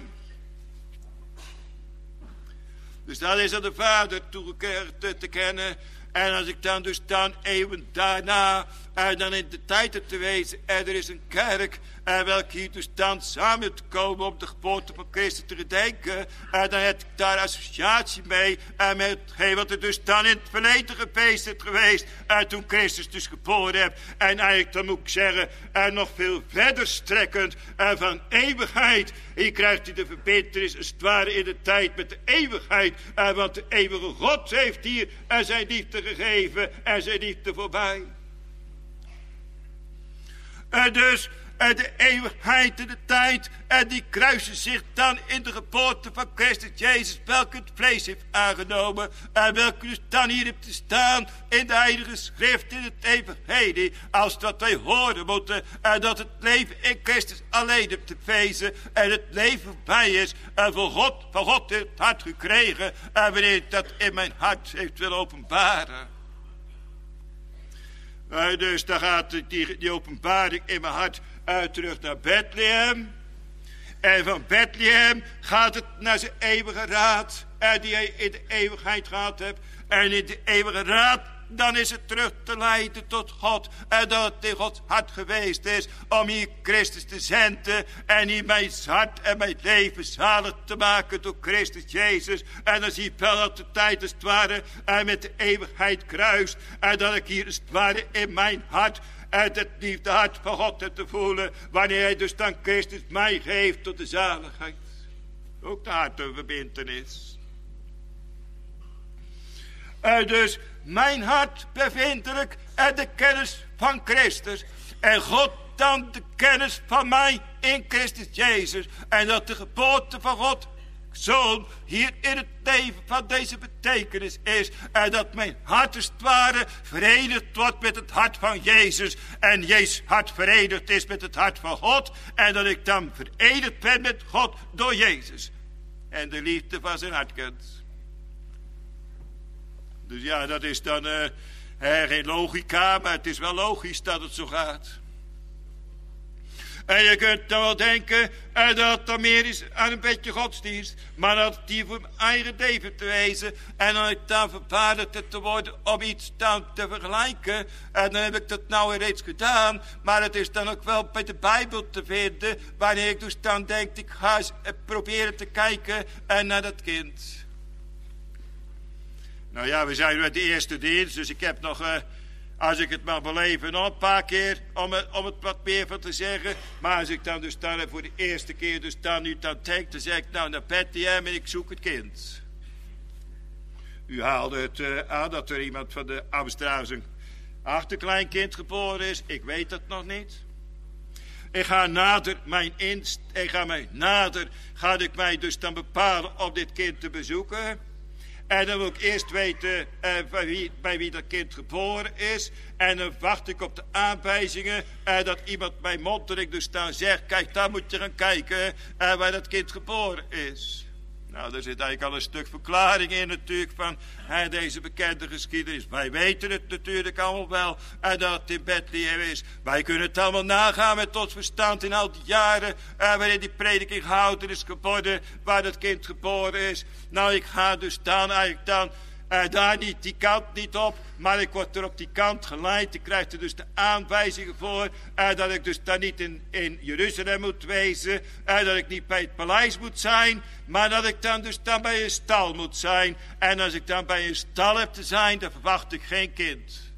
Dus dat is aan de Vader toegekeerd te kennen. En als ik dan dus dan eeuwen daarna en dan in de tijd te wezen. En er is een kerk en welke hier dus dan samen te komen om de geboorte van Christus te gedenken. En dan heb ik daar associatie mee. En met hetgeen wat er dus dan in het verleden geweest is geweest. En toen Christus dus geboren heeft. En eigenlijk dan moet ik zeggen, en nog veel verder strekkend. En van eeuwigheid. Hier krijgt hij de verbintenis als het ware in de tijd met de eeuwigheid. En want de eeuwige God heeft hier en zijn liefde gegeven. En zijn liefde voorbij. En dus de eeuwigheid en de tijd, en die kruisen zich dan in de geboorte van Christus Jezus, welke het vlees heeft aangenomen, en welke dus dan hier hebt te staan in de Heilige Schrift, in het evangelie, als dat wij horen moeten, en dat het leven in Christus alleen hebt te wezen, en het leven voorbij is, en van God het hart gekregen, en wanneer ik dat in mijn hart heeft willen openbaren. Dus dan gaat die openbaring in mijn hart terug naar Bethlehem. En van Bethlehem gaat het naar zijn eeuwige raad. Die hij in de eeuwigheid gehad heeft. En in de eeuwige raad, dan is het terug te leiden tot God. En dat het in Gods hart geweest is om hier Christus te zenden. En hier mijn hart en mijn leven zalig te maken door Christus Jezus. En dan zie je wel dat de tijd als het ware met de eeuwigheid kruist. En dat ik hier als het ware in mijn hart en het liefde hart van God heb te voelen. Wanneer hij dus dan Christus mij geeft tot de zaligheid. Ook de hartenverbintenis. Dus mijn hart bevindelijk en de kennis van Christus. En God dan de kennis van mij in Christus Jezus. En dat de geboorte van God Zoon hier in het leven van deze betekenis is. En dat mijn hart als het ware verenigd wordt met het hart van Jezus. En Jezus hart verenigd is met het hart van God. En dat ik dan verenigd ben met God door Jezus. En de liefde van zijn hart kent. Dus ja, dat is dan geen logica, maar het is wel logisch dat het zo gaat. En je kunt dan wel denken dat er meer is aan een beetje godsdienst. Maar dat het hier voor mijn eigen leven te wezen. En dan ik dan vervaardigd te worden om iets dan te vergelijken. En dan heb ik dat nou reeds gedaan. Maar het is dan ook wel bij de Bijbel te vinden. Wanneer ik dus dan denk, ik ga eens proberen te kijken naar dat kind. Nou ja, we zijn met de eerste dienst. Dus ik heb nog... als ik het maar beleven, nog een paar keer om het wat meer van te zeggen. Maar als ik dan dus dan voor de eerste keer dus dan nu dan denk, dan zeg ik nou naar Bethlehem en ik zoek het kind. U haalde het aan dat er iemand van de Amsterdamse achterkleinkind geboren is. Ik weet dat nog niet. Ik ga mij dus dan bepalen om dit kind te bezoeken. En dan wil ik eerst weten bij wie dat kind geboren is. En dan wacht ik op de aanwijzingen dat iemand mij mondeling dus dan zegt, kijk, daar moet je gaan kijken waar dat kind geboren is. Nou, daar zit eigenlijk al een stuk verklaring in natuurlijk van deze bekende geschiedenis. Wij weten het natuurlijk allemaal wel dat het in Bethlehem is. Wij kunnen het allemaal nagaan met ons verstand in al die jaren waarin die prediking gehouden is geworden, waar dat kind geboren is. Nou, ik ga dus dan eigenlijk daar niet, die kant niet op, maar ik word er op die kant geleid. Ik krijg er dus de aanwijzingen voor dat ik dus dan niet in Jeruzalem moet wezen, dat ik niet bij het paleis moet zijn, maar dat ik dan dus dan bij een stal moet zijn. En als ik dan bij een stal heb te zijn, dan verwacht ik geen kind.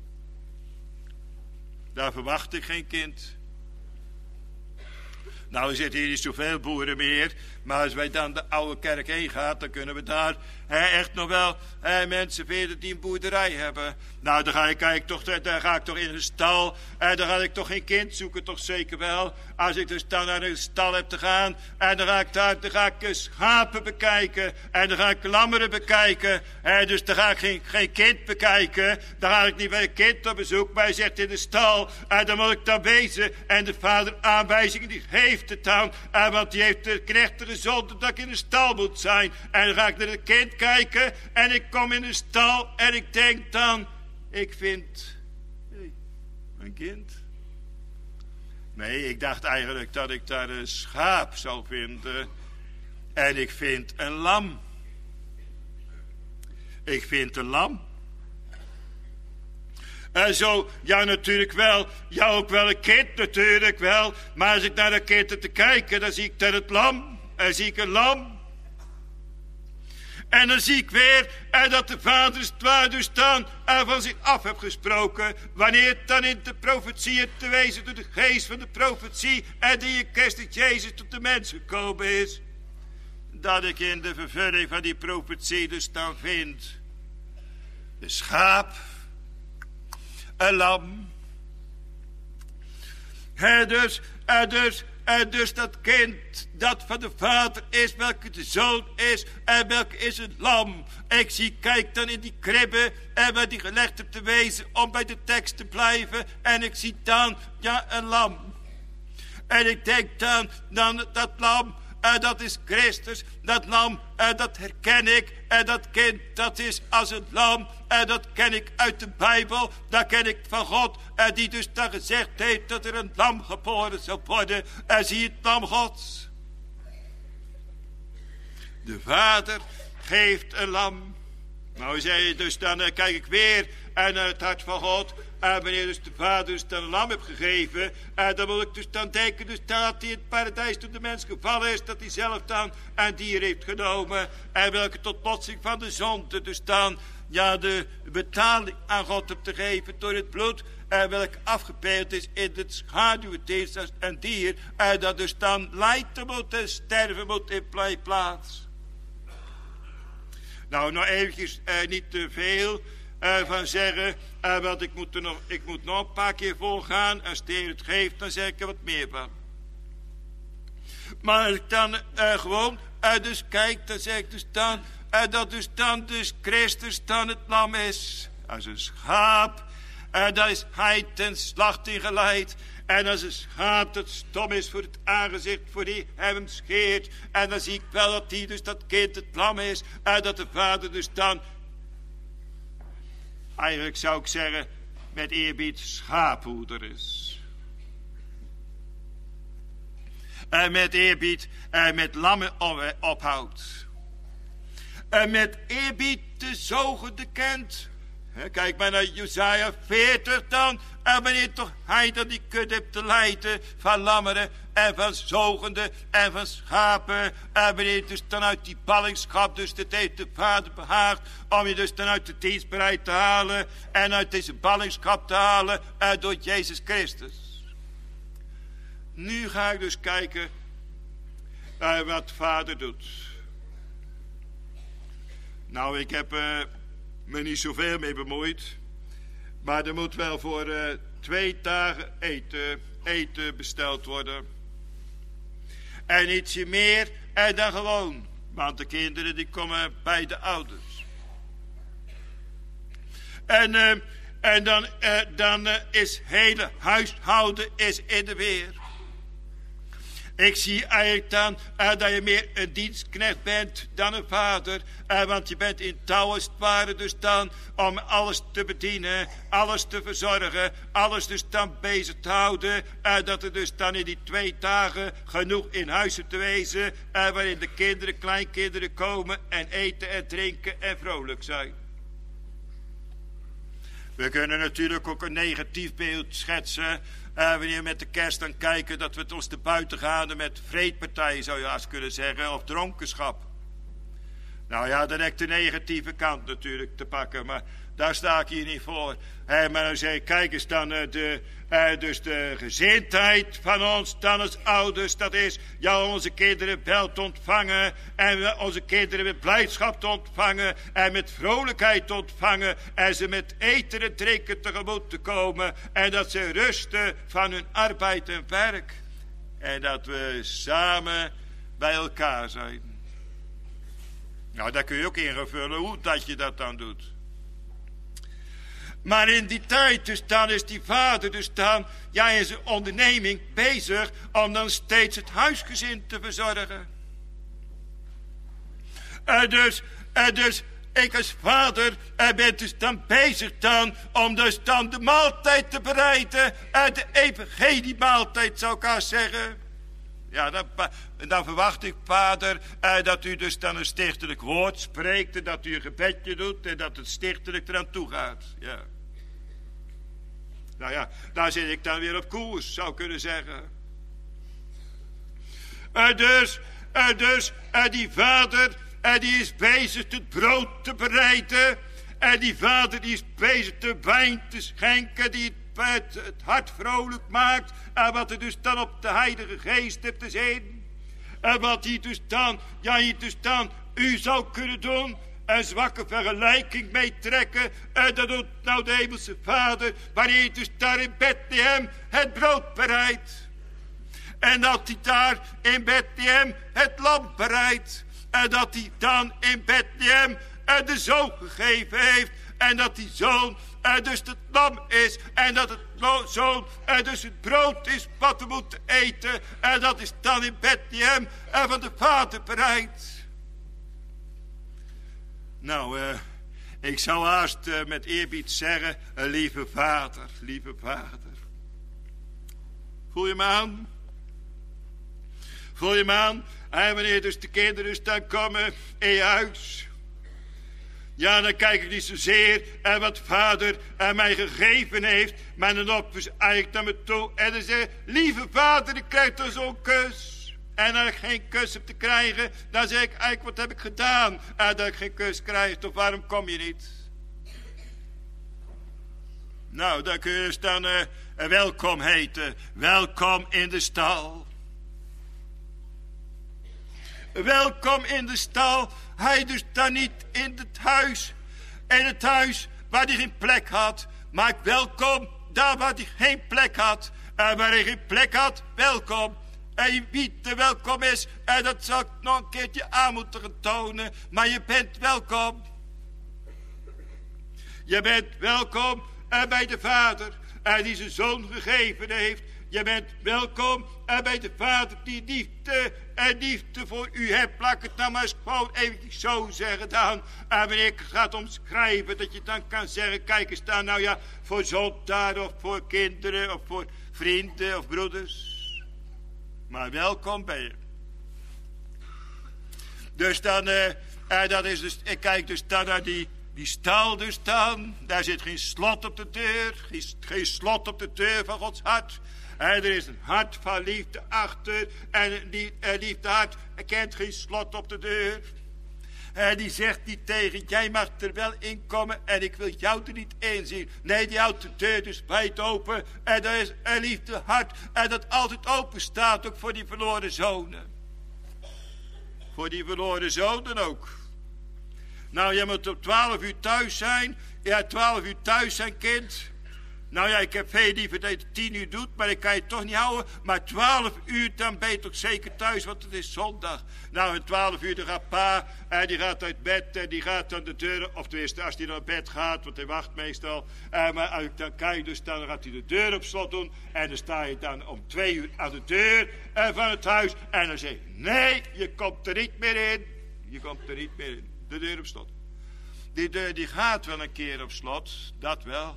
Daar verwacht ik geen kind. Nou, er zitten hier niet zoveel boeren meer, maar als wij dan de oude kerk heen gaan, dan kunnen we daar echt nog wel mensen vinden die een boerderij hebben. Nou, dan ga ik toch in een stal, dan ga ik toch geen kind zoeken, toch zeker wel. Als ik dus dan naar een stal heb te gaan, en dan ga ik schapen bekijken, en dan ga ik lammeren bekijken, dus dan ga ik geen kind bekijken. Dan ga ik niet bij een kind op bezoek, maar hij zegt in de stal, dan moet ik dan wezen. En de vader aanwijzingen, die heeft het dan, want die heeft de knecht gezonden dat ik in de stal moet zijn. En dan ga ik naar het kind kijken, en ik kom in de stal, en ik denk dan, ik vind een kind. Nee, ik dacht eigenlijk dat ik daar een schaap zou vinden. En ik vind een lam. Ik vind een lam. En zo, ja natuurlijk wel. Ja, ook wel een kind natuurlijk wel. Maar als ik naar dat kind te kijken, dan zie ik daar het lam. En zie ik een lam. En dan zie ik weer dat de vader dus dan van zich af heeft gesproken. Wanneer het dan in de profetie te wezen door de geest van de profetie en die in Christus Jezus tot de mens gekomen is. Dat ik in de vervulling van die profetie dus dan vind. Een schaap. Een lam. Dus dat kind dat van de vader is, welke de zoon is, en welke is een lam. Kijk dan in die kribbe, en waar die gelegd hebt te wezen, om bij de tekst te blijven. En ik zie dan, ja, een lam. En ik denk dan dat lam, dat is Christus. Dat lam, dat herken ik. En dat kind, dat is als een lam. En dat ken ik uit de Bijbel. Dat ken ik van God. Die dus dan gezegd heeft dat er een lam geboren zou worden. En zie het lam Gods. De vader geeft een lam. Nou zei je dus dan kijk ik weer naar het hart van God. Wanneer dus de vader dus dan een lam heeft gegeven. Dan wil ik dus dan denken dus dat hij in het paradijs toen de mens gevallen is. Dat hij zelf dan een dier heeft genomen. En welke tot botsing van de zonde dus dan ja de betaling aan God hebt te geven door het bloed. Welk afgebeeld is in het schaduwdienst als een dier. Dat dus dan lijden moet en sterven moet in plaats. Nou, nog eventjes niet te veel van zeggen. Want ik moet nog een paar keer volgaan. Als de Heer het geeft, dan zeg ik er wat meer van. Maar als ik dan gewoon dus kijk, dan zeg ik dus dan dat dus dan dus Christus dan het lam is. Als een schaap, dat is hij ten slachting geleid. En als een schaap dat stom is voor het aangezicht, voor die hem scheert. En dan zie ik wel dat die dus dat kind het lam is. En dat de vader dus dan, eigenlijk zou ik zeggen, met eerbied schaaphoeder is. En met eerbied met lammen ophoudt. En met eerbied de zogende kent. Kijk maar naar Jesaja 40 dan. En wanneer toch hij dan die kudde hebt te leiden van lammeren en van zogenden en van schapen. En wanneer dus dan uit die ballingschap dus het heeft de vader behaagd om je dus dan uit de dienstbaarheid te halen. En uit deze ballingschap te halen door Jezus Christus. Nu ga ik dus kijken wat de vader doet. Nou, ik heb me niet zoveel mee bemoeid. Maar er moet wel voor 2 dagen eten eten besteld worden. En ietsje meer dan gewoon. Want de kinderen die komen bij de ouders. En dan is het hele huishouden is in de weer. Ik zie eigenlijk dan dat je meer een dienstknecht bent dan een vader. Want je bent in touw als het ware dus dan om alles te bedienen, alles te verzorgen, alles dus dan bezig te houden. Dat er dus dan in die 2 dagen genoeg in huis te wezen. Waarin de kinderen, kleinkinderen komen en eten en drinken en vrolijk zijn. We kunnen natuurlijk ook een negatief beeld schetsen. Wanneer we met de kerst dan kijken dat we het ons te buiten gaan met vreedpartijen, zou je haast kunnen zeggen, of dronkenschap. Nou ja, dan heb ik de negatieve kant natuurlijk te pakken, maar daar sta ik hier niet voor. Maar dan zeg ik, kijk eens dan, dus de gezindheid van ons dan als ouders, dat is onze kinderen wel te ontvangen en onze kinderen met blijdschap te ontvangen en met vrolijkheid te ontvangen en ze met eten en drinken tegemoet te komen en dat ze rusten van hun arbeid en werk en dat we samen bij elkaar zijn. Nou, daar kun je ook invullen hoe dat je dat dan doet. Maar in die tijd dus dan is die vader dus dan in zijn onderneming bezig om dan steeds het huisgezin te verzorgen. Dus ik als vader ben dus dan bezig dan om dus dan de maaltijd te bereiden. De evangeliemaaltijd zou ik haast zeggen. Ja, dan verwacht ik, vader, dat u dus dan een stichtelijk woord spreekt en dat u een gebedje doet en dat het stichtelijk eraan toe gaat. Ja. Nou ja, daar zit ik dan weer op koers, zou ik kunnen zeggen. Dus die vader, die is bezig het brood te bereiden. En die vader die is bezig de wijn te schenken die het hart vrolijk maakt. En wat er dus dan op de Heilige Geest hebt te zien. En wat hij dus dan, u zou kunnen doen. Een zwakke vergelijking meetrekken. En dat doet nou de hemelse vader. Wanneer hij dus daar in Bethlehem het brood bereidt. En dat hij daar in Bethlehem het lam bereidt. En dat hij dan in Bethlehem de zoon gegeven heeft. En dat die zoon dus het lam is. En dat het zoon dus het brood is wat we moeten eten. En dat is dan in Bethlehem van de vader bereid. Nou, ik zou haast met eerbied zeggen, lieve vader, lieve vader. Voel je me aan? Voel je me aan? En wanneer dus de kinderen dus dan komen in je huis. Ja, dan kijk ik niet zozeer wat vader mij gegeven heeft. Maar dan op is eigenlijk naar me toe. En dan zeg lieve vader, ik krijg toch zo'n kus. En als ik geen kus heb te krijgen, dan zeg ik eigenlijk, wat heb ik gedaan? Dat ik geen kus krijg, toch waarom kom je niet? Nou, dan kun je dus dan welkom heten. Welkom in de stal. Welkom in de stal. Hij dus dan niet in het huis. In het huis waar hij geen plek had. Maar welkom daar waar hij geen plek had. Waar hij geen plek had, welkom. En wie te welkom is, dat zal ik nog een keertje aan moeten tonen. Maar je bent welkom. Je bent welkom bij de vader die zijn zoon gegeven heeft. Je bent welkom bij de vader die liefde voor u hebt. Laat ik het nou maar eens gewoon even zo zeggen dan. Wanneer ik het gaat omschrijven, dat je dan kan zeggen, kijk eens dan nou ja, voor zondagen of voor kinderen of voor vrienden of broeders. Maar welkom ben je. Dus dan, dat is dus, ik kijk dus dan naar die stal dus dan. Daar zit geen slot op de deur. Geen slot op de deur van Gods hart. En er is een hart van liefde achter. En die liefdehart kent geen slot op de deur. En die zegt niet tegen, jij mag er wel in komen en ik wil jou er niet in zien. Nee, die houdt de deur dus wijd open. En dat is een liefdehart. En dat altijd open staat ook voor die verloren zonen. Voor die verloren zonen ook. Nou, je moet om 12 uur thuis zijn. Ja, 12 uur thuis zijn, kind. Nou ja, ik heb veel liever dat je het 10 uur doet, maar ik kan je toch niet houden. Maar 12 uur, dan ben je toch zeker thuis, want het is zondag. Nou, in 12 uur, dan gaat pa, die gaat uit bed en die gaat aan de deur. Of tenminste, als hij naar bed gaat, want hij wacht meestal. Maar dan kan je dus, dan gaat hij de deur op slot doen. En dan sta je dan om 2 uur aan de deur van het huis. En dan zeg je, nee, je komt er niet meer in. Je komt er niet meer in. De deur op slot. Die deur die gaat wel een keer op slot, dat wel.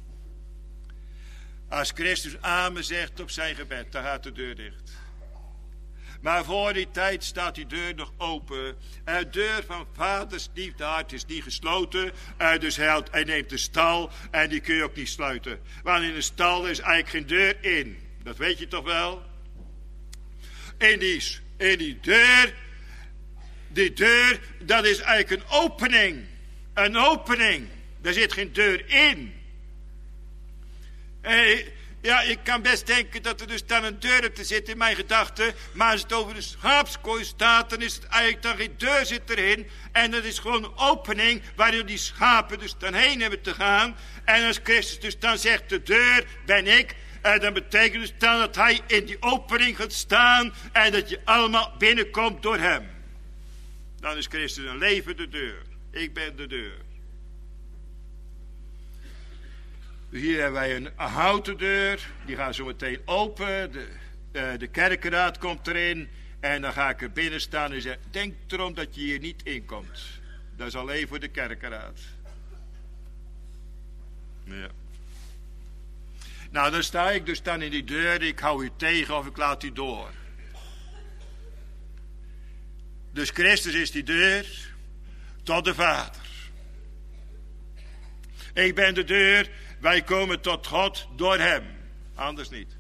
Als Christus amen zegt op zijn gebed, dan gaat de deur dicht. Maar voor die tijd staat die deur nog open. De deur van vaders liefdehart is niet gesloten. Dus hij neemt de stal en die kun je ook niet sluiten. Want in de stal is eigenlijk geen deur in. Dat weet je toch wel? In die deur, die deur, dat is eigenlijk een opening. Een opening. Daar zit geen deur in. Ja, ik kan best denken dat er dus dan een deur op te zitten in mijn gedachten. Maar als het over de schaapskooi staat, dan is het eigenlijk dan geen deur zit erin. En dat is gewoon een opening waarin die schapen dus dan heen hebben te gaan. En als Christus dus dan zegt, de deur ben ik. Dan betekent dus dan dat hij in die opening gaat staan. En dat je allemaal binnenkomt door hem. Dan is Christus een levende deur. Ik ben de deur. Hier hebben wij een houten deur. Die gaat zo meteen open. De kerkenraad komt erin. En dan ga ik er binnen staan en zeg, denk erom dat je hier niet inkomt. Dat is alleen voor de kerkenraad. Ja. Nou, dan sta ik dus dan in die deur. Ik hou u tegen of ik laat u door. Dus Christus is die deur tot de Vader. Ik ben de deur. Wij komen tot God door hem. Anders niet.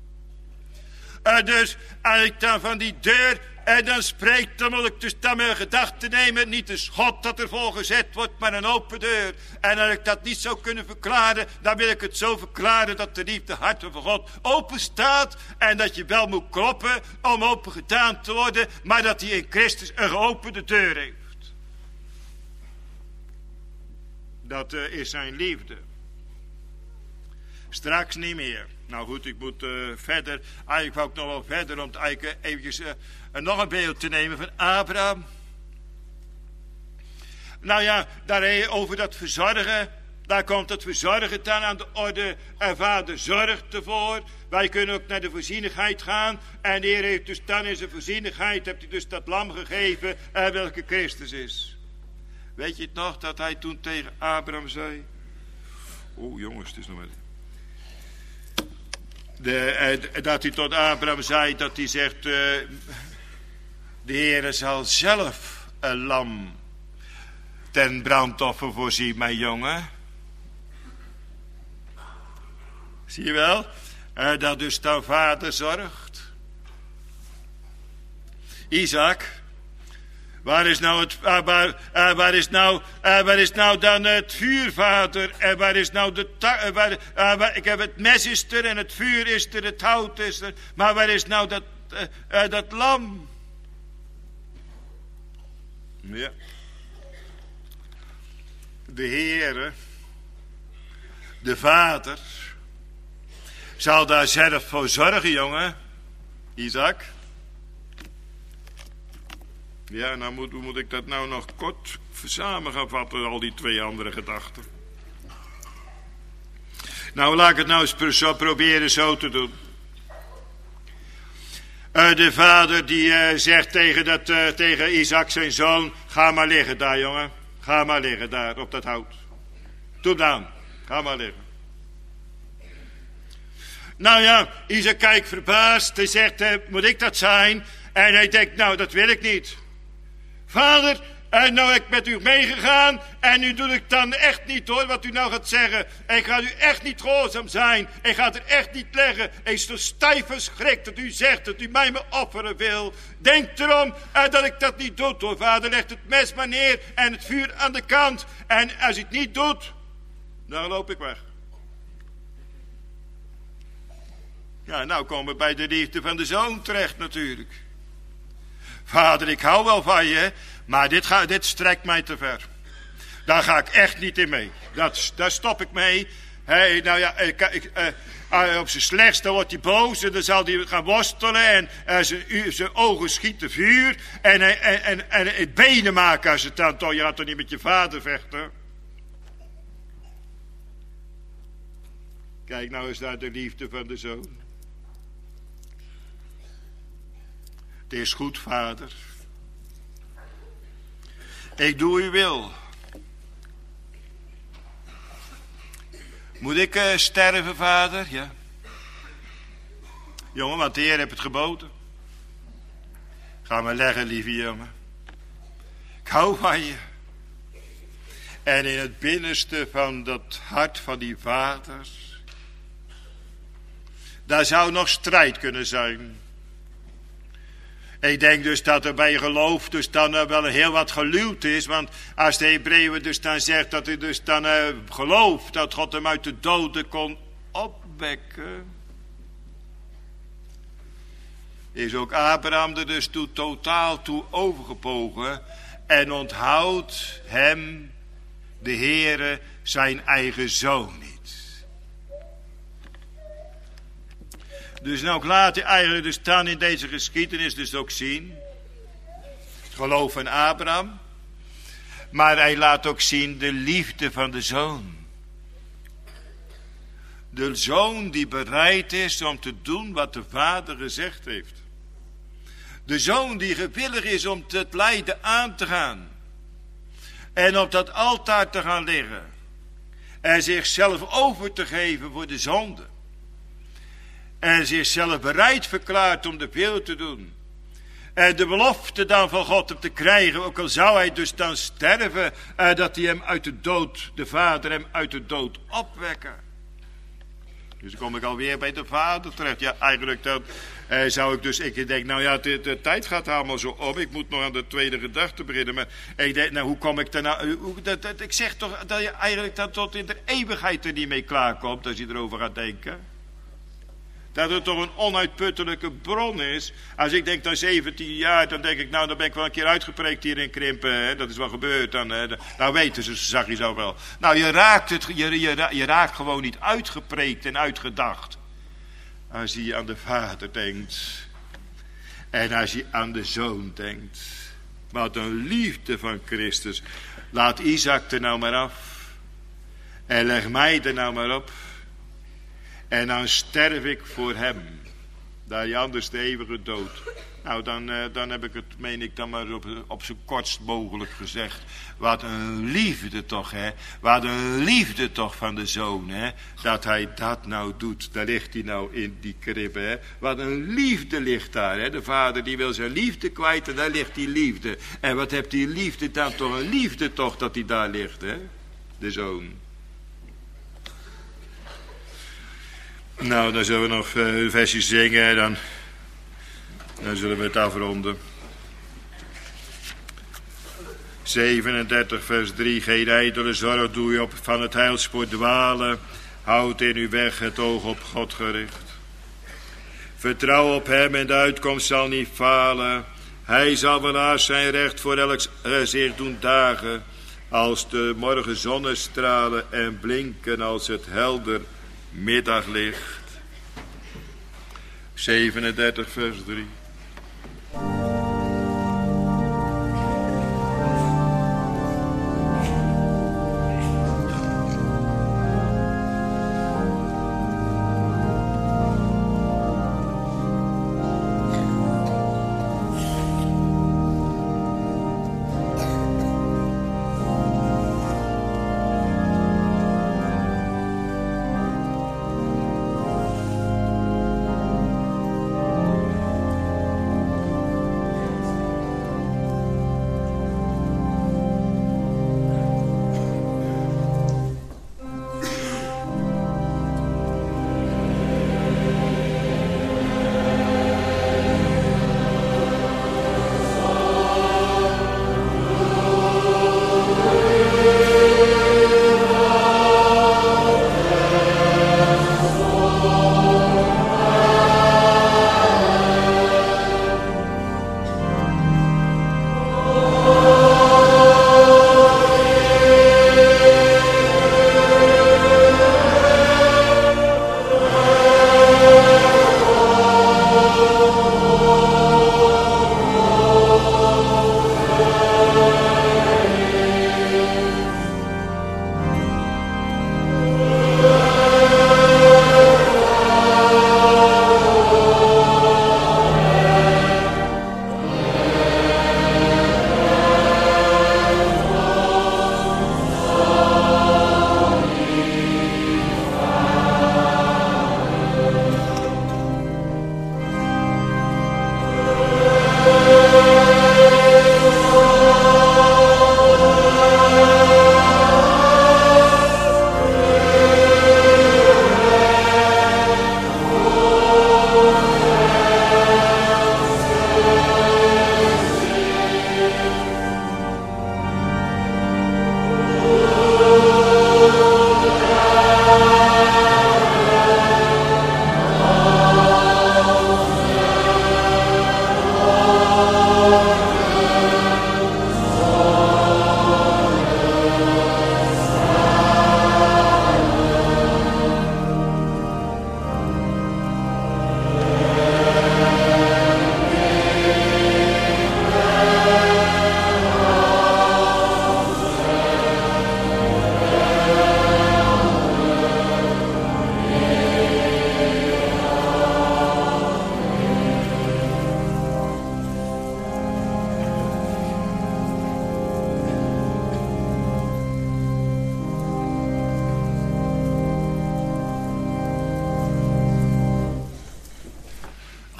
Dus als ik dan van die deur en dan spreek, dan moet ik dus dan mijn gedachten nemen. Niet een schot dat ervoor gezet wordt, maar een open deur. En als ik dat niet zou kunnen verklaren, dan wil ik het zo verklaren dat de liefde hart van God open staat. En dat je wel moet kloppen om open gedaan te worden, maar dat hij in Christus een geopende deur heeft. Dat is zijn liefde. Straks niet meer. Nou goed, ik moet verder. Eigenlijk wou ik nog wel verder om eigenlijk eventjes nog een beeld te nemen van Abraham. Nou ja, daar over dat verzorgen. Daar komt het verzorgen dan aan de orde. En vader zorgt ervoor. Wij kunnen ook naar de voorzienigheid gaan. En de Heer heeft dus dan in zijn voorzienigheid, hebt hij dus dat lam gegeven. Welke Christus is. Weet je het nog dat hij toen tegen Abraham zei? Oh jongens, het is nog maar... dat hij tot Abraham zei, dat hij zegt, de Heere zal zelf een lam ten brandoffer voorzien, mijn jongen. Zie je wel? Dat dus dan vader zorgt. Isaac, waar is nou dan het vuur, vader? En waar is nou ik heb het mes is er en het vuur is er, het hout is er. Maar waar is nou dat lam? Ja. De Heere, de Vader, zal daar zelf voor zorgen, jongen. Isaac. Ja, nou moet ik dat nou nog kort samen gaan vatten, al die twee andere gedachten. Nou, laat ik het nou eens proberen zo te doen. De vader die zegt tegen Isaac zijn zoon, ga maar liggen daar, jongen. Ga maar liggen daar op dat hout. Doe dan, ga maar liggen. Nou ja, Isaac kijkt verbaasd. Hij zegt, moet ik dat zijn? En hij denkt, nou dat wil ik niet. Vader, nou ben ik met u meegegaan en nu doe ik dan echt niet hoor wat u nou gaat zeggen. Ik ga u echt niet gehoorzaam zijn. Ik ga het er echt niet leggen. Ik is zo stijf verschrikt dat u zegt dat u mij me offeren wil. Denk erom dat ik dat niet doe hoor. Vader, legt het mes maar neer en het vuur aan de kant. En als u het niet doet, dan loop ik weg. Ja, nou komen we bij de liefde van de zoon terecht natuurlijk. Vader, ik hou wel van je, maar dit strekt mij te ver. Daar ga ik echt niet in mee. Daar stop ik mee. Nou ja, op zijn slechtste wordt hij boos en dan zal hij gaan worstelen en zijn ogen schieten vuur en het benen maken als het dan toch. Je gaat toch niet met je vader vechten? Kijk nou eens naar de liefde van de zoon. Het is goed, vader. Ik doe uw wil. Moet ik sterven, vader? Ja. Jongen, want de Heer heeft het geboden. Ga maar leggen, lieve jongen. Ik hou van je. En in het binnenste van dat hart van die vader, daar zou nog strijd kunnen zijn. Ik denk dus dat er bij geloof dus dan wel heel wat geluwd is. Want als de Hebreeën dus dan zegt dat hij dus dan gelooft dat God hem uit de doden kon opwekken, is ook Abraham er dus totaal toe overgebogen en onthoudt hem, de Heere, zijn eigen zoon niet. Dus nou laat hij eigenlijk dus dan in deze geschiedenis dus ook zien, het geloof van Abraham, maar hij laat ook zien de liefde van de zoon. De zoon die bereid is om te doen wat de vader gezegd heeft. De zoon die gewillig is om het lijden aan te gaan. En op dat altaar te gaan liggen. En zichzelf over te geven voor de zonde. En zichzelf bereid verklaart om de wil te doen. En de belofte dan van God op te krijgen. Ook al zou hij dus dan sterven. Dat hij hem uit de dood, de vader hem uit de dood opwekken. Dus dan kom ik alweer bij de vader terecht. Ja, eigenlijk dan zou ik dus... Ik denk, nou ja, de tijd gaat allemaal zo op. Ik moet nog aan de tweede gedachte beginnen. Maar ik denk, nou, hoe kom ik daar nou... ik zeg toch dat je eigenlijk dan tot in de eeuwigheid er niet mee klaarkomt. Als je erover gaat denken. Dat het toch een onuitputtelijke bron is. Als ik denk dan 17 jaar, dan denk ik, nou, dan ben ik wel een keer uitgepreekt hier in Krimpen. Hè? Dat is wel gebeurd. Nou weten ze, zag je zo wel. Nou, je raakt gewoon niet uitgepreekt en uitgedacht. Als je aan de vader denkt. En als je aan de zoon denkt. Wat een liefde van Christus. Laat Isaac er nou maar af. En leg mij er nou maar op. En dan sterf ik voor hem. Daar je anders de eeuwige dood. Nou, dan heb ik het, meen ik dan maar op zo kortst mogelijk gezegd. Wat een liefde toch, hè. Wat een liefde toch van de zoon, hè. Dat hij dat nou doet. Daar ligt hij nou in die kribbe, hè. Wat een liefde ligt daar, hè. De vader die wil zijn liefde kwijt en daar ligt die liefde. En wat heeft die liefde dan toch, een liefde toch dat hij daar ligt, hè. De zoon. Nou, dan zullen we nog een versje zingen en dan zullen we het afronden. 37 vers 3. Geen ijdele zorg doe je op van het heilspoor dwalen. Houd in uw weg het oog op God gericht. Vertrouw op hem en de uitkomst zal niet falen. Hij zal wel zijn recht voor elk zich doen dagen. Als de morgen zonnestralen en blinken als het helder middaglicht. 37 vers 3.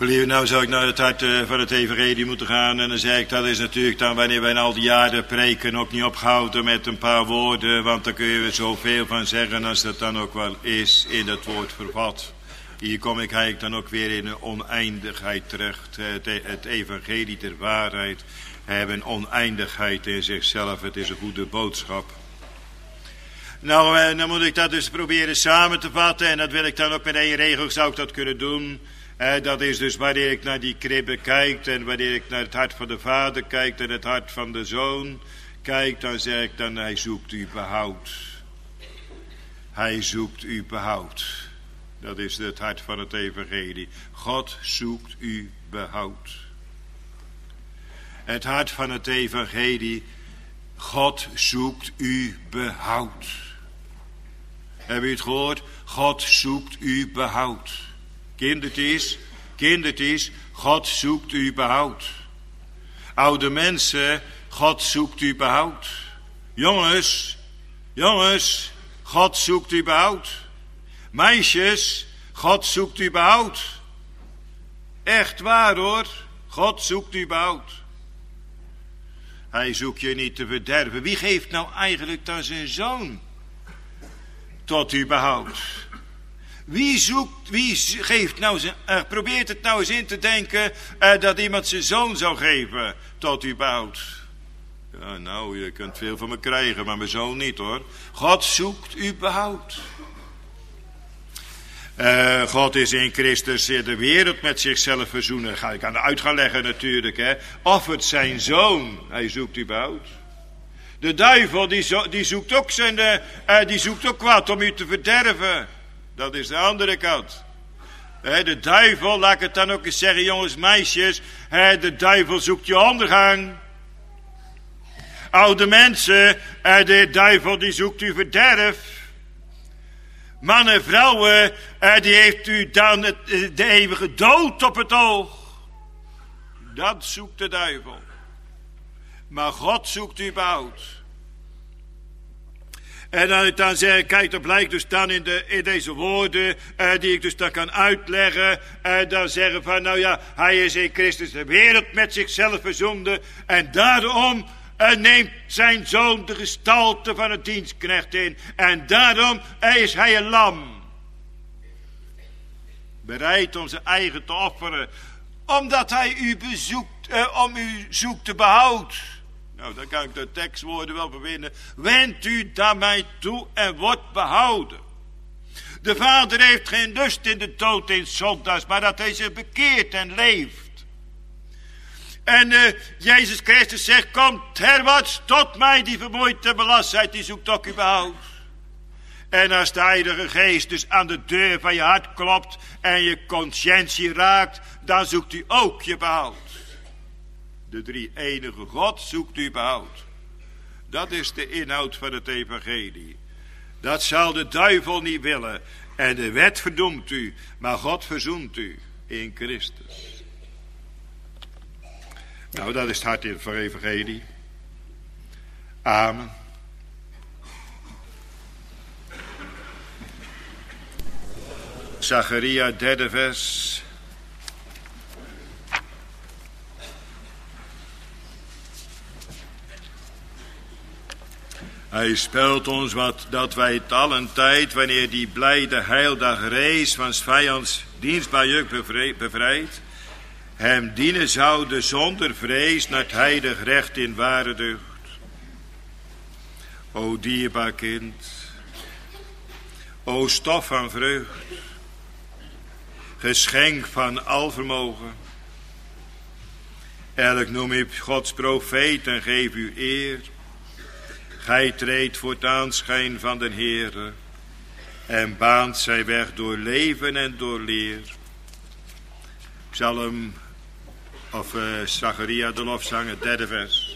Nou zou ik naar het hart van het evangelie moeten gaan. En dan zeg ik, dat is natuurlijk dan wanneer wij al die jaren preken ook niet ophouden met een paar woorden. Want daar kun je er zoveel van zeggen als dat dan ook wel is in het woord vervat. Hier kom ik eigenlijk dan ook weer in de oneindigheid terecht. Het evangelie der waarheid hebben oneindigheid in zichzelf. Het is een goede boodschap. Nou, dan moet ik dat dus proberen samen te vatten. En dat wil ik dan ook met één regel, zou ik dat kunnen doen. Dat is dus wanneer ik naar die kribbe kijk en wanneer ik naar het hart van de vader kijk en het hart van de zoon kijk, dan zeg ik dan, hij zoekt u behoud. Hij zoekt u behoud. Dat is het hart van het evangelie. God zoekt u behoud. Het hart van het evangelie, God zoekt u behoud. Hebben u het gehoord? God zoekt u behoud. Kindertjes, God zoekt u behoud. Oude mensen, God zoekt u behoud. Jongens, God zoekt u behoud. Meisjes, God zoekt u behoud. Echt waar hoor, God zoekt u behoud. Hij zoekt je niet te verderven. Wie geeft nou eigenlijk dan zijn zoon tot u behoud? Wie geeft nou probeert het nou eens in te denken dat iemand zijn zoon zou geven tot u behoud. Ja, nou, je kunt veel van me krijgen, maar mijn zoon niet hoor. God zoekt u behoud. God is in Christus de wereld met zichzelf verzoenen. Ga ik aan de uit gaan leggen natuurlijk. Hè. Offert zijn zoon. Hij zoekt u behoud. De duivel die zoekt ook die zoekt ook wat om u te verderven. Dat is de andere kant. De duivel, laat ik het dan ook eens zeggen, jongens, meisjes. De duivel zoekt je ondergang. Oude mensen, de duivel die zoekt u verderf. Mannen en vrouwen, die heeft u dan de eeuwige dood op het oog. Dat zoekt de duivel. Maar God zoekt u behoud. En dan zeg ik, kijk, dat blijkt dus dan in deze woorden, die ik dus dan kan uitleggen. Dan zeggen van, nou ja, hij is in Christus de wereld met zichzelf verzoende. En daarom neemt zijn zoon de gestalte van een dienstknecht in. En daarom is hij een lam. Bereid om zijn eigen te offeren. Omdat hij u bezoekt, om u zoekt te behoud. Nou, dan kan ik de tekstwoorden wel verwinnen. Wend u naar mij toe en wordt behouden. De Vader heeft geen lust in de dood in zondags, maar dat hij zich bekeert en leeft. En Jezus Christus zegt, komt herwaarts tot mij die vermoeid en belast zijt, die zoekt ook u behoud. En als de Heilige Geest dus aan de deur van je hart klopt en je conscientie raakt, dan zoekt u ook je behoud. De drie enige God zoekt u behoud. Dat is de inhoud van het evangelie. Dat zal de duivel niet willen. En de wet verdoemt u, maar God verzoent u in Christus. Nou, dat is het hart van het evangelie. Amen. Zacharia, 3e vers. Hij spelt ons wat dat wij het allen tijd, wanneer die blijde heildag rees van 's vijands dienstbaar juk bevrijd, hem dienen zouden zonder vrees naar het heilig recht in ware deugd. O dierbaar kind, o stof van vreugd, geschenk van al vermogen. Elk noem u Gods profeet en geef u eer. Gij treedt voor het aanschijn van den Heere en baant zijn weg door leven en door leer. Psalm of Zacharia de lofzang, het 3e vers.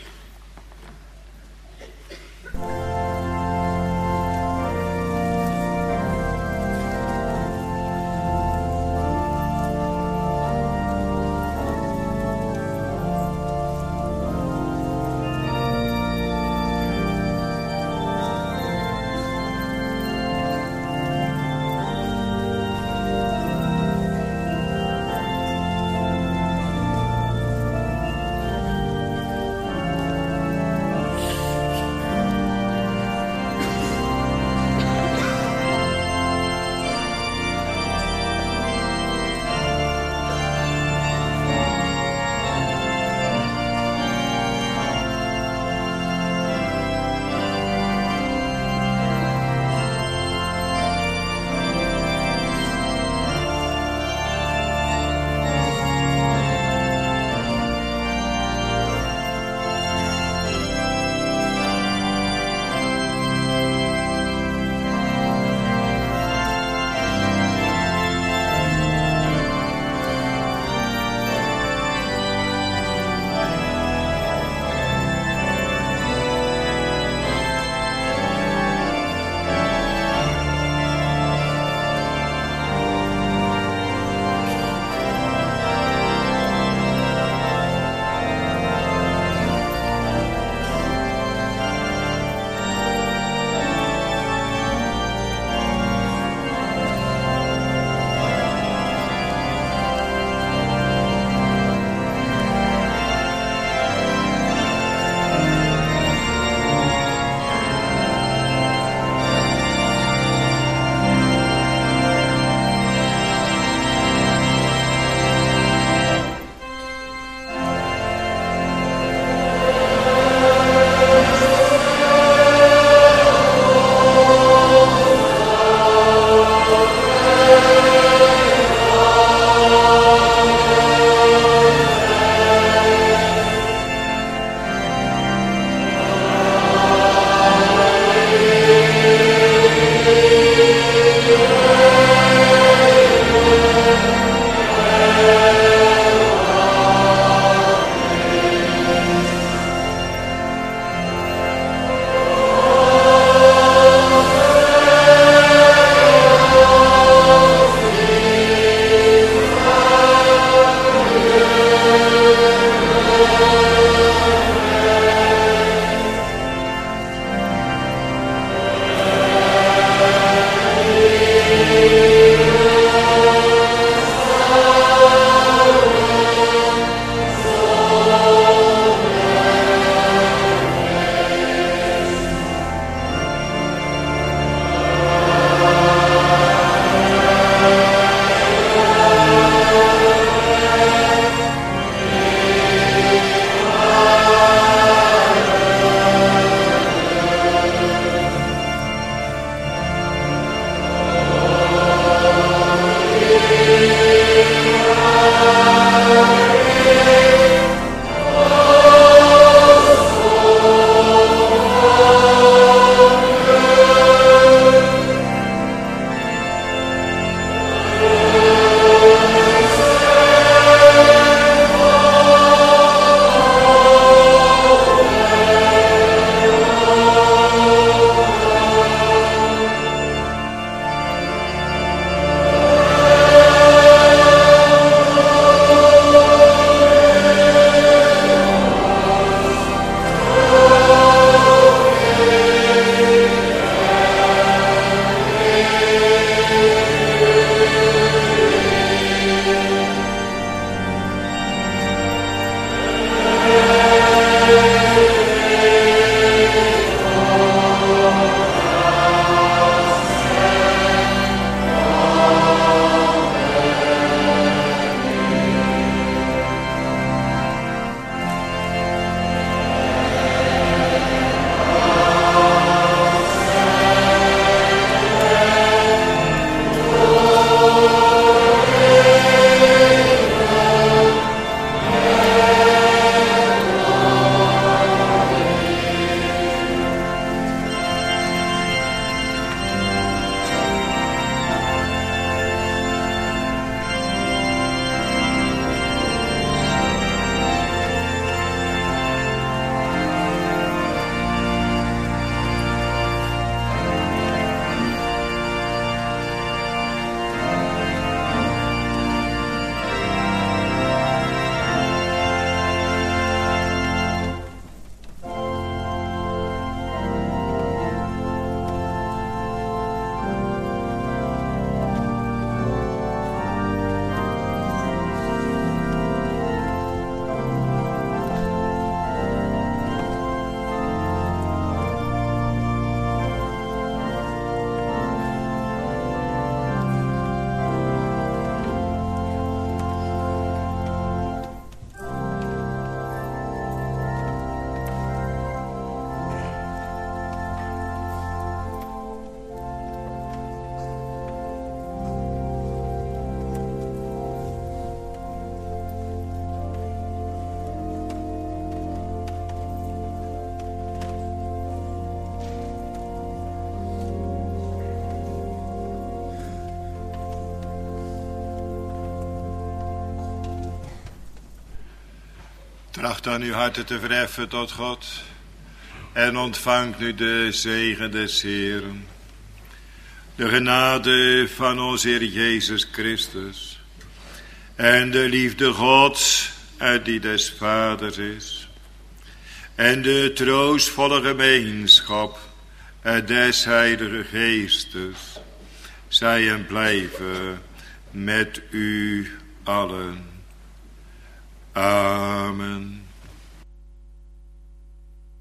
Tracht dan uw harten te verheffen tot God. En ontvangt nu de zegen des Heeren. De genade van onze Heer Jezus Christus. En de liefde Gods uit die des Vaders is. En de troostvolle gemeenschap des Heilige Geestes. Zij en blijven met u allen. Amen.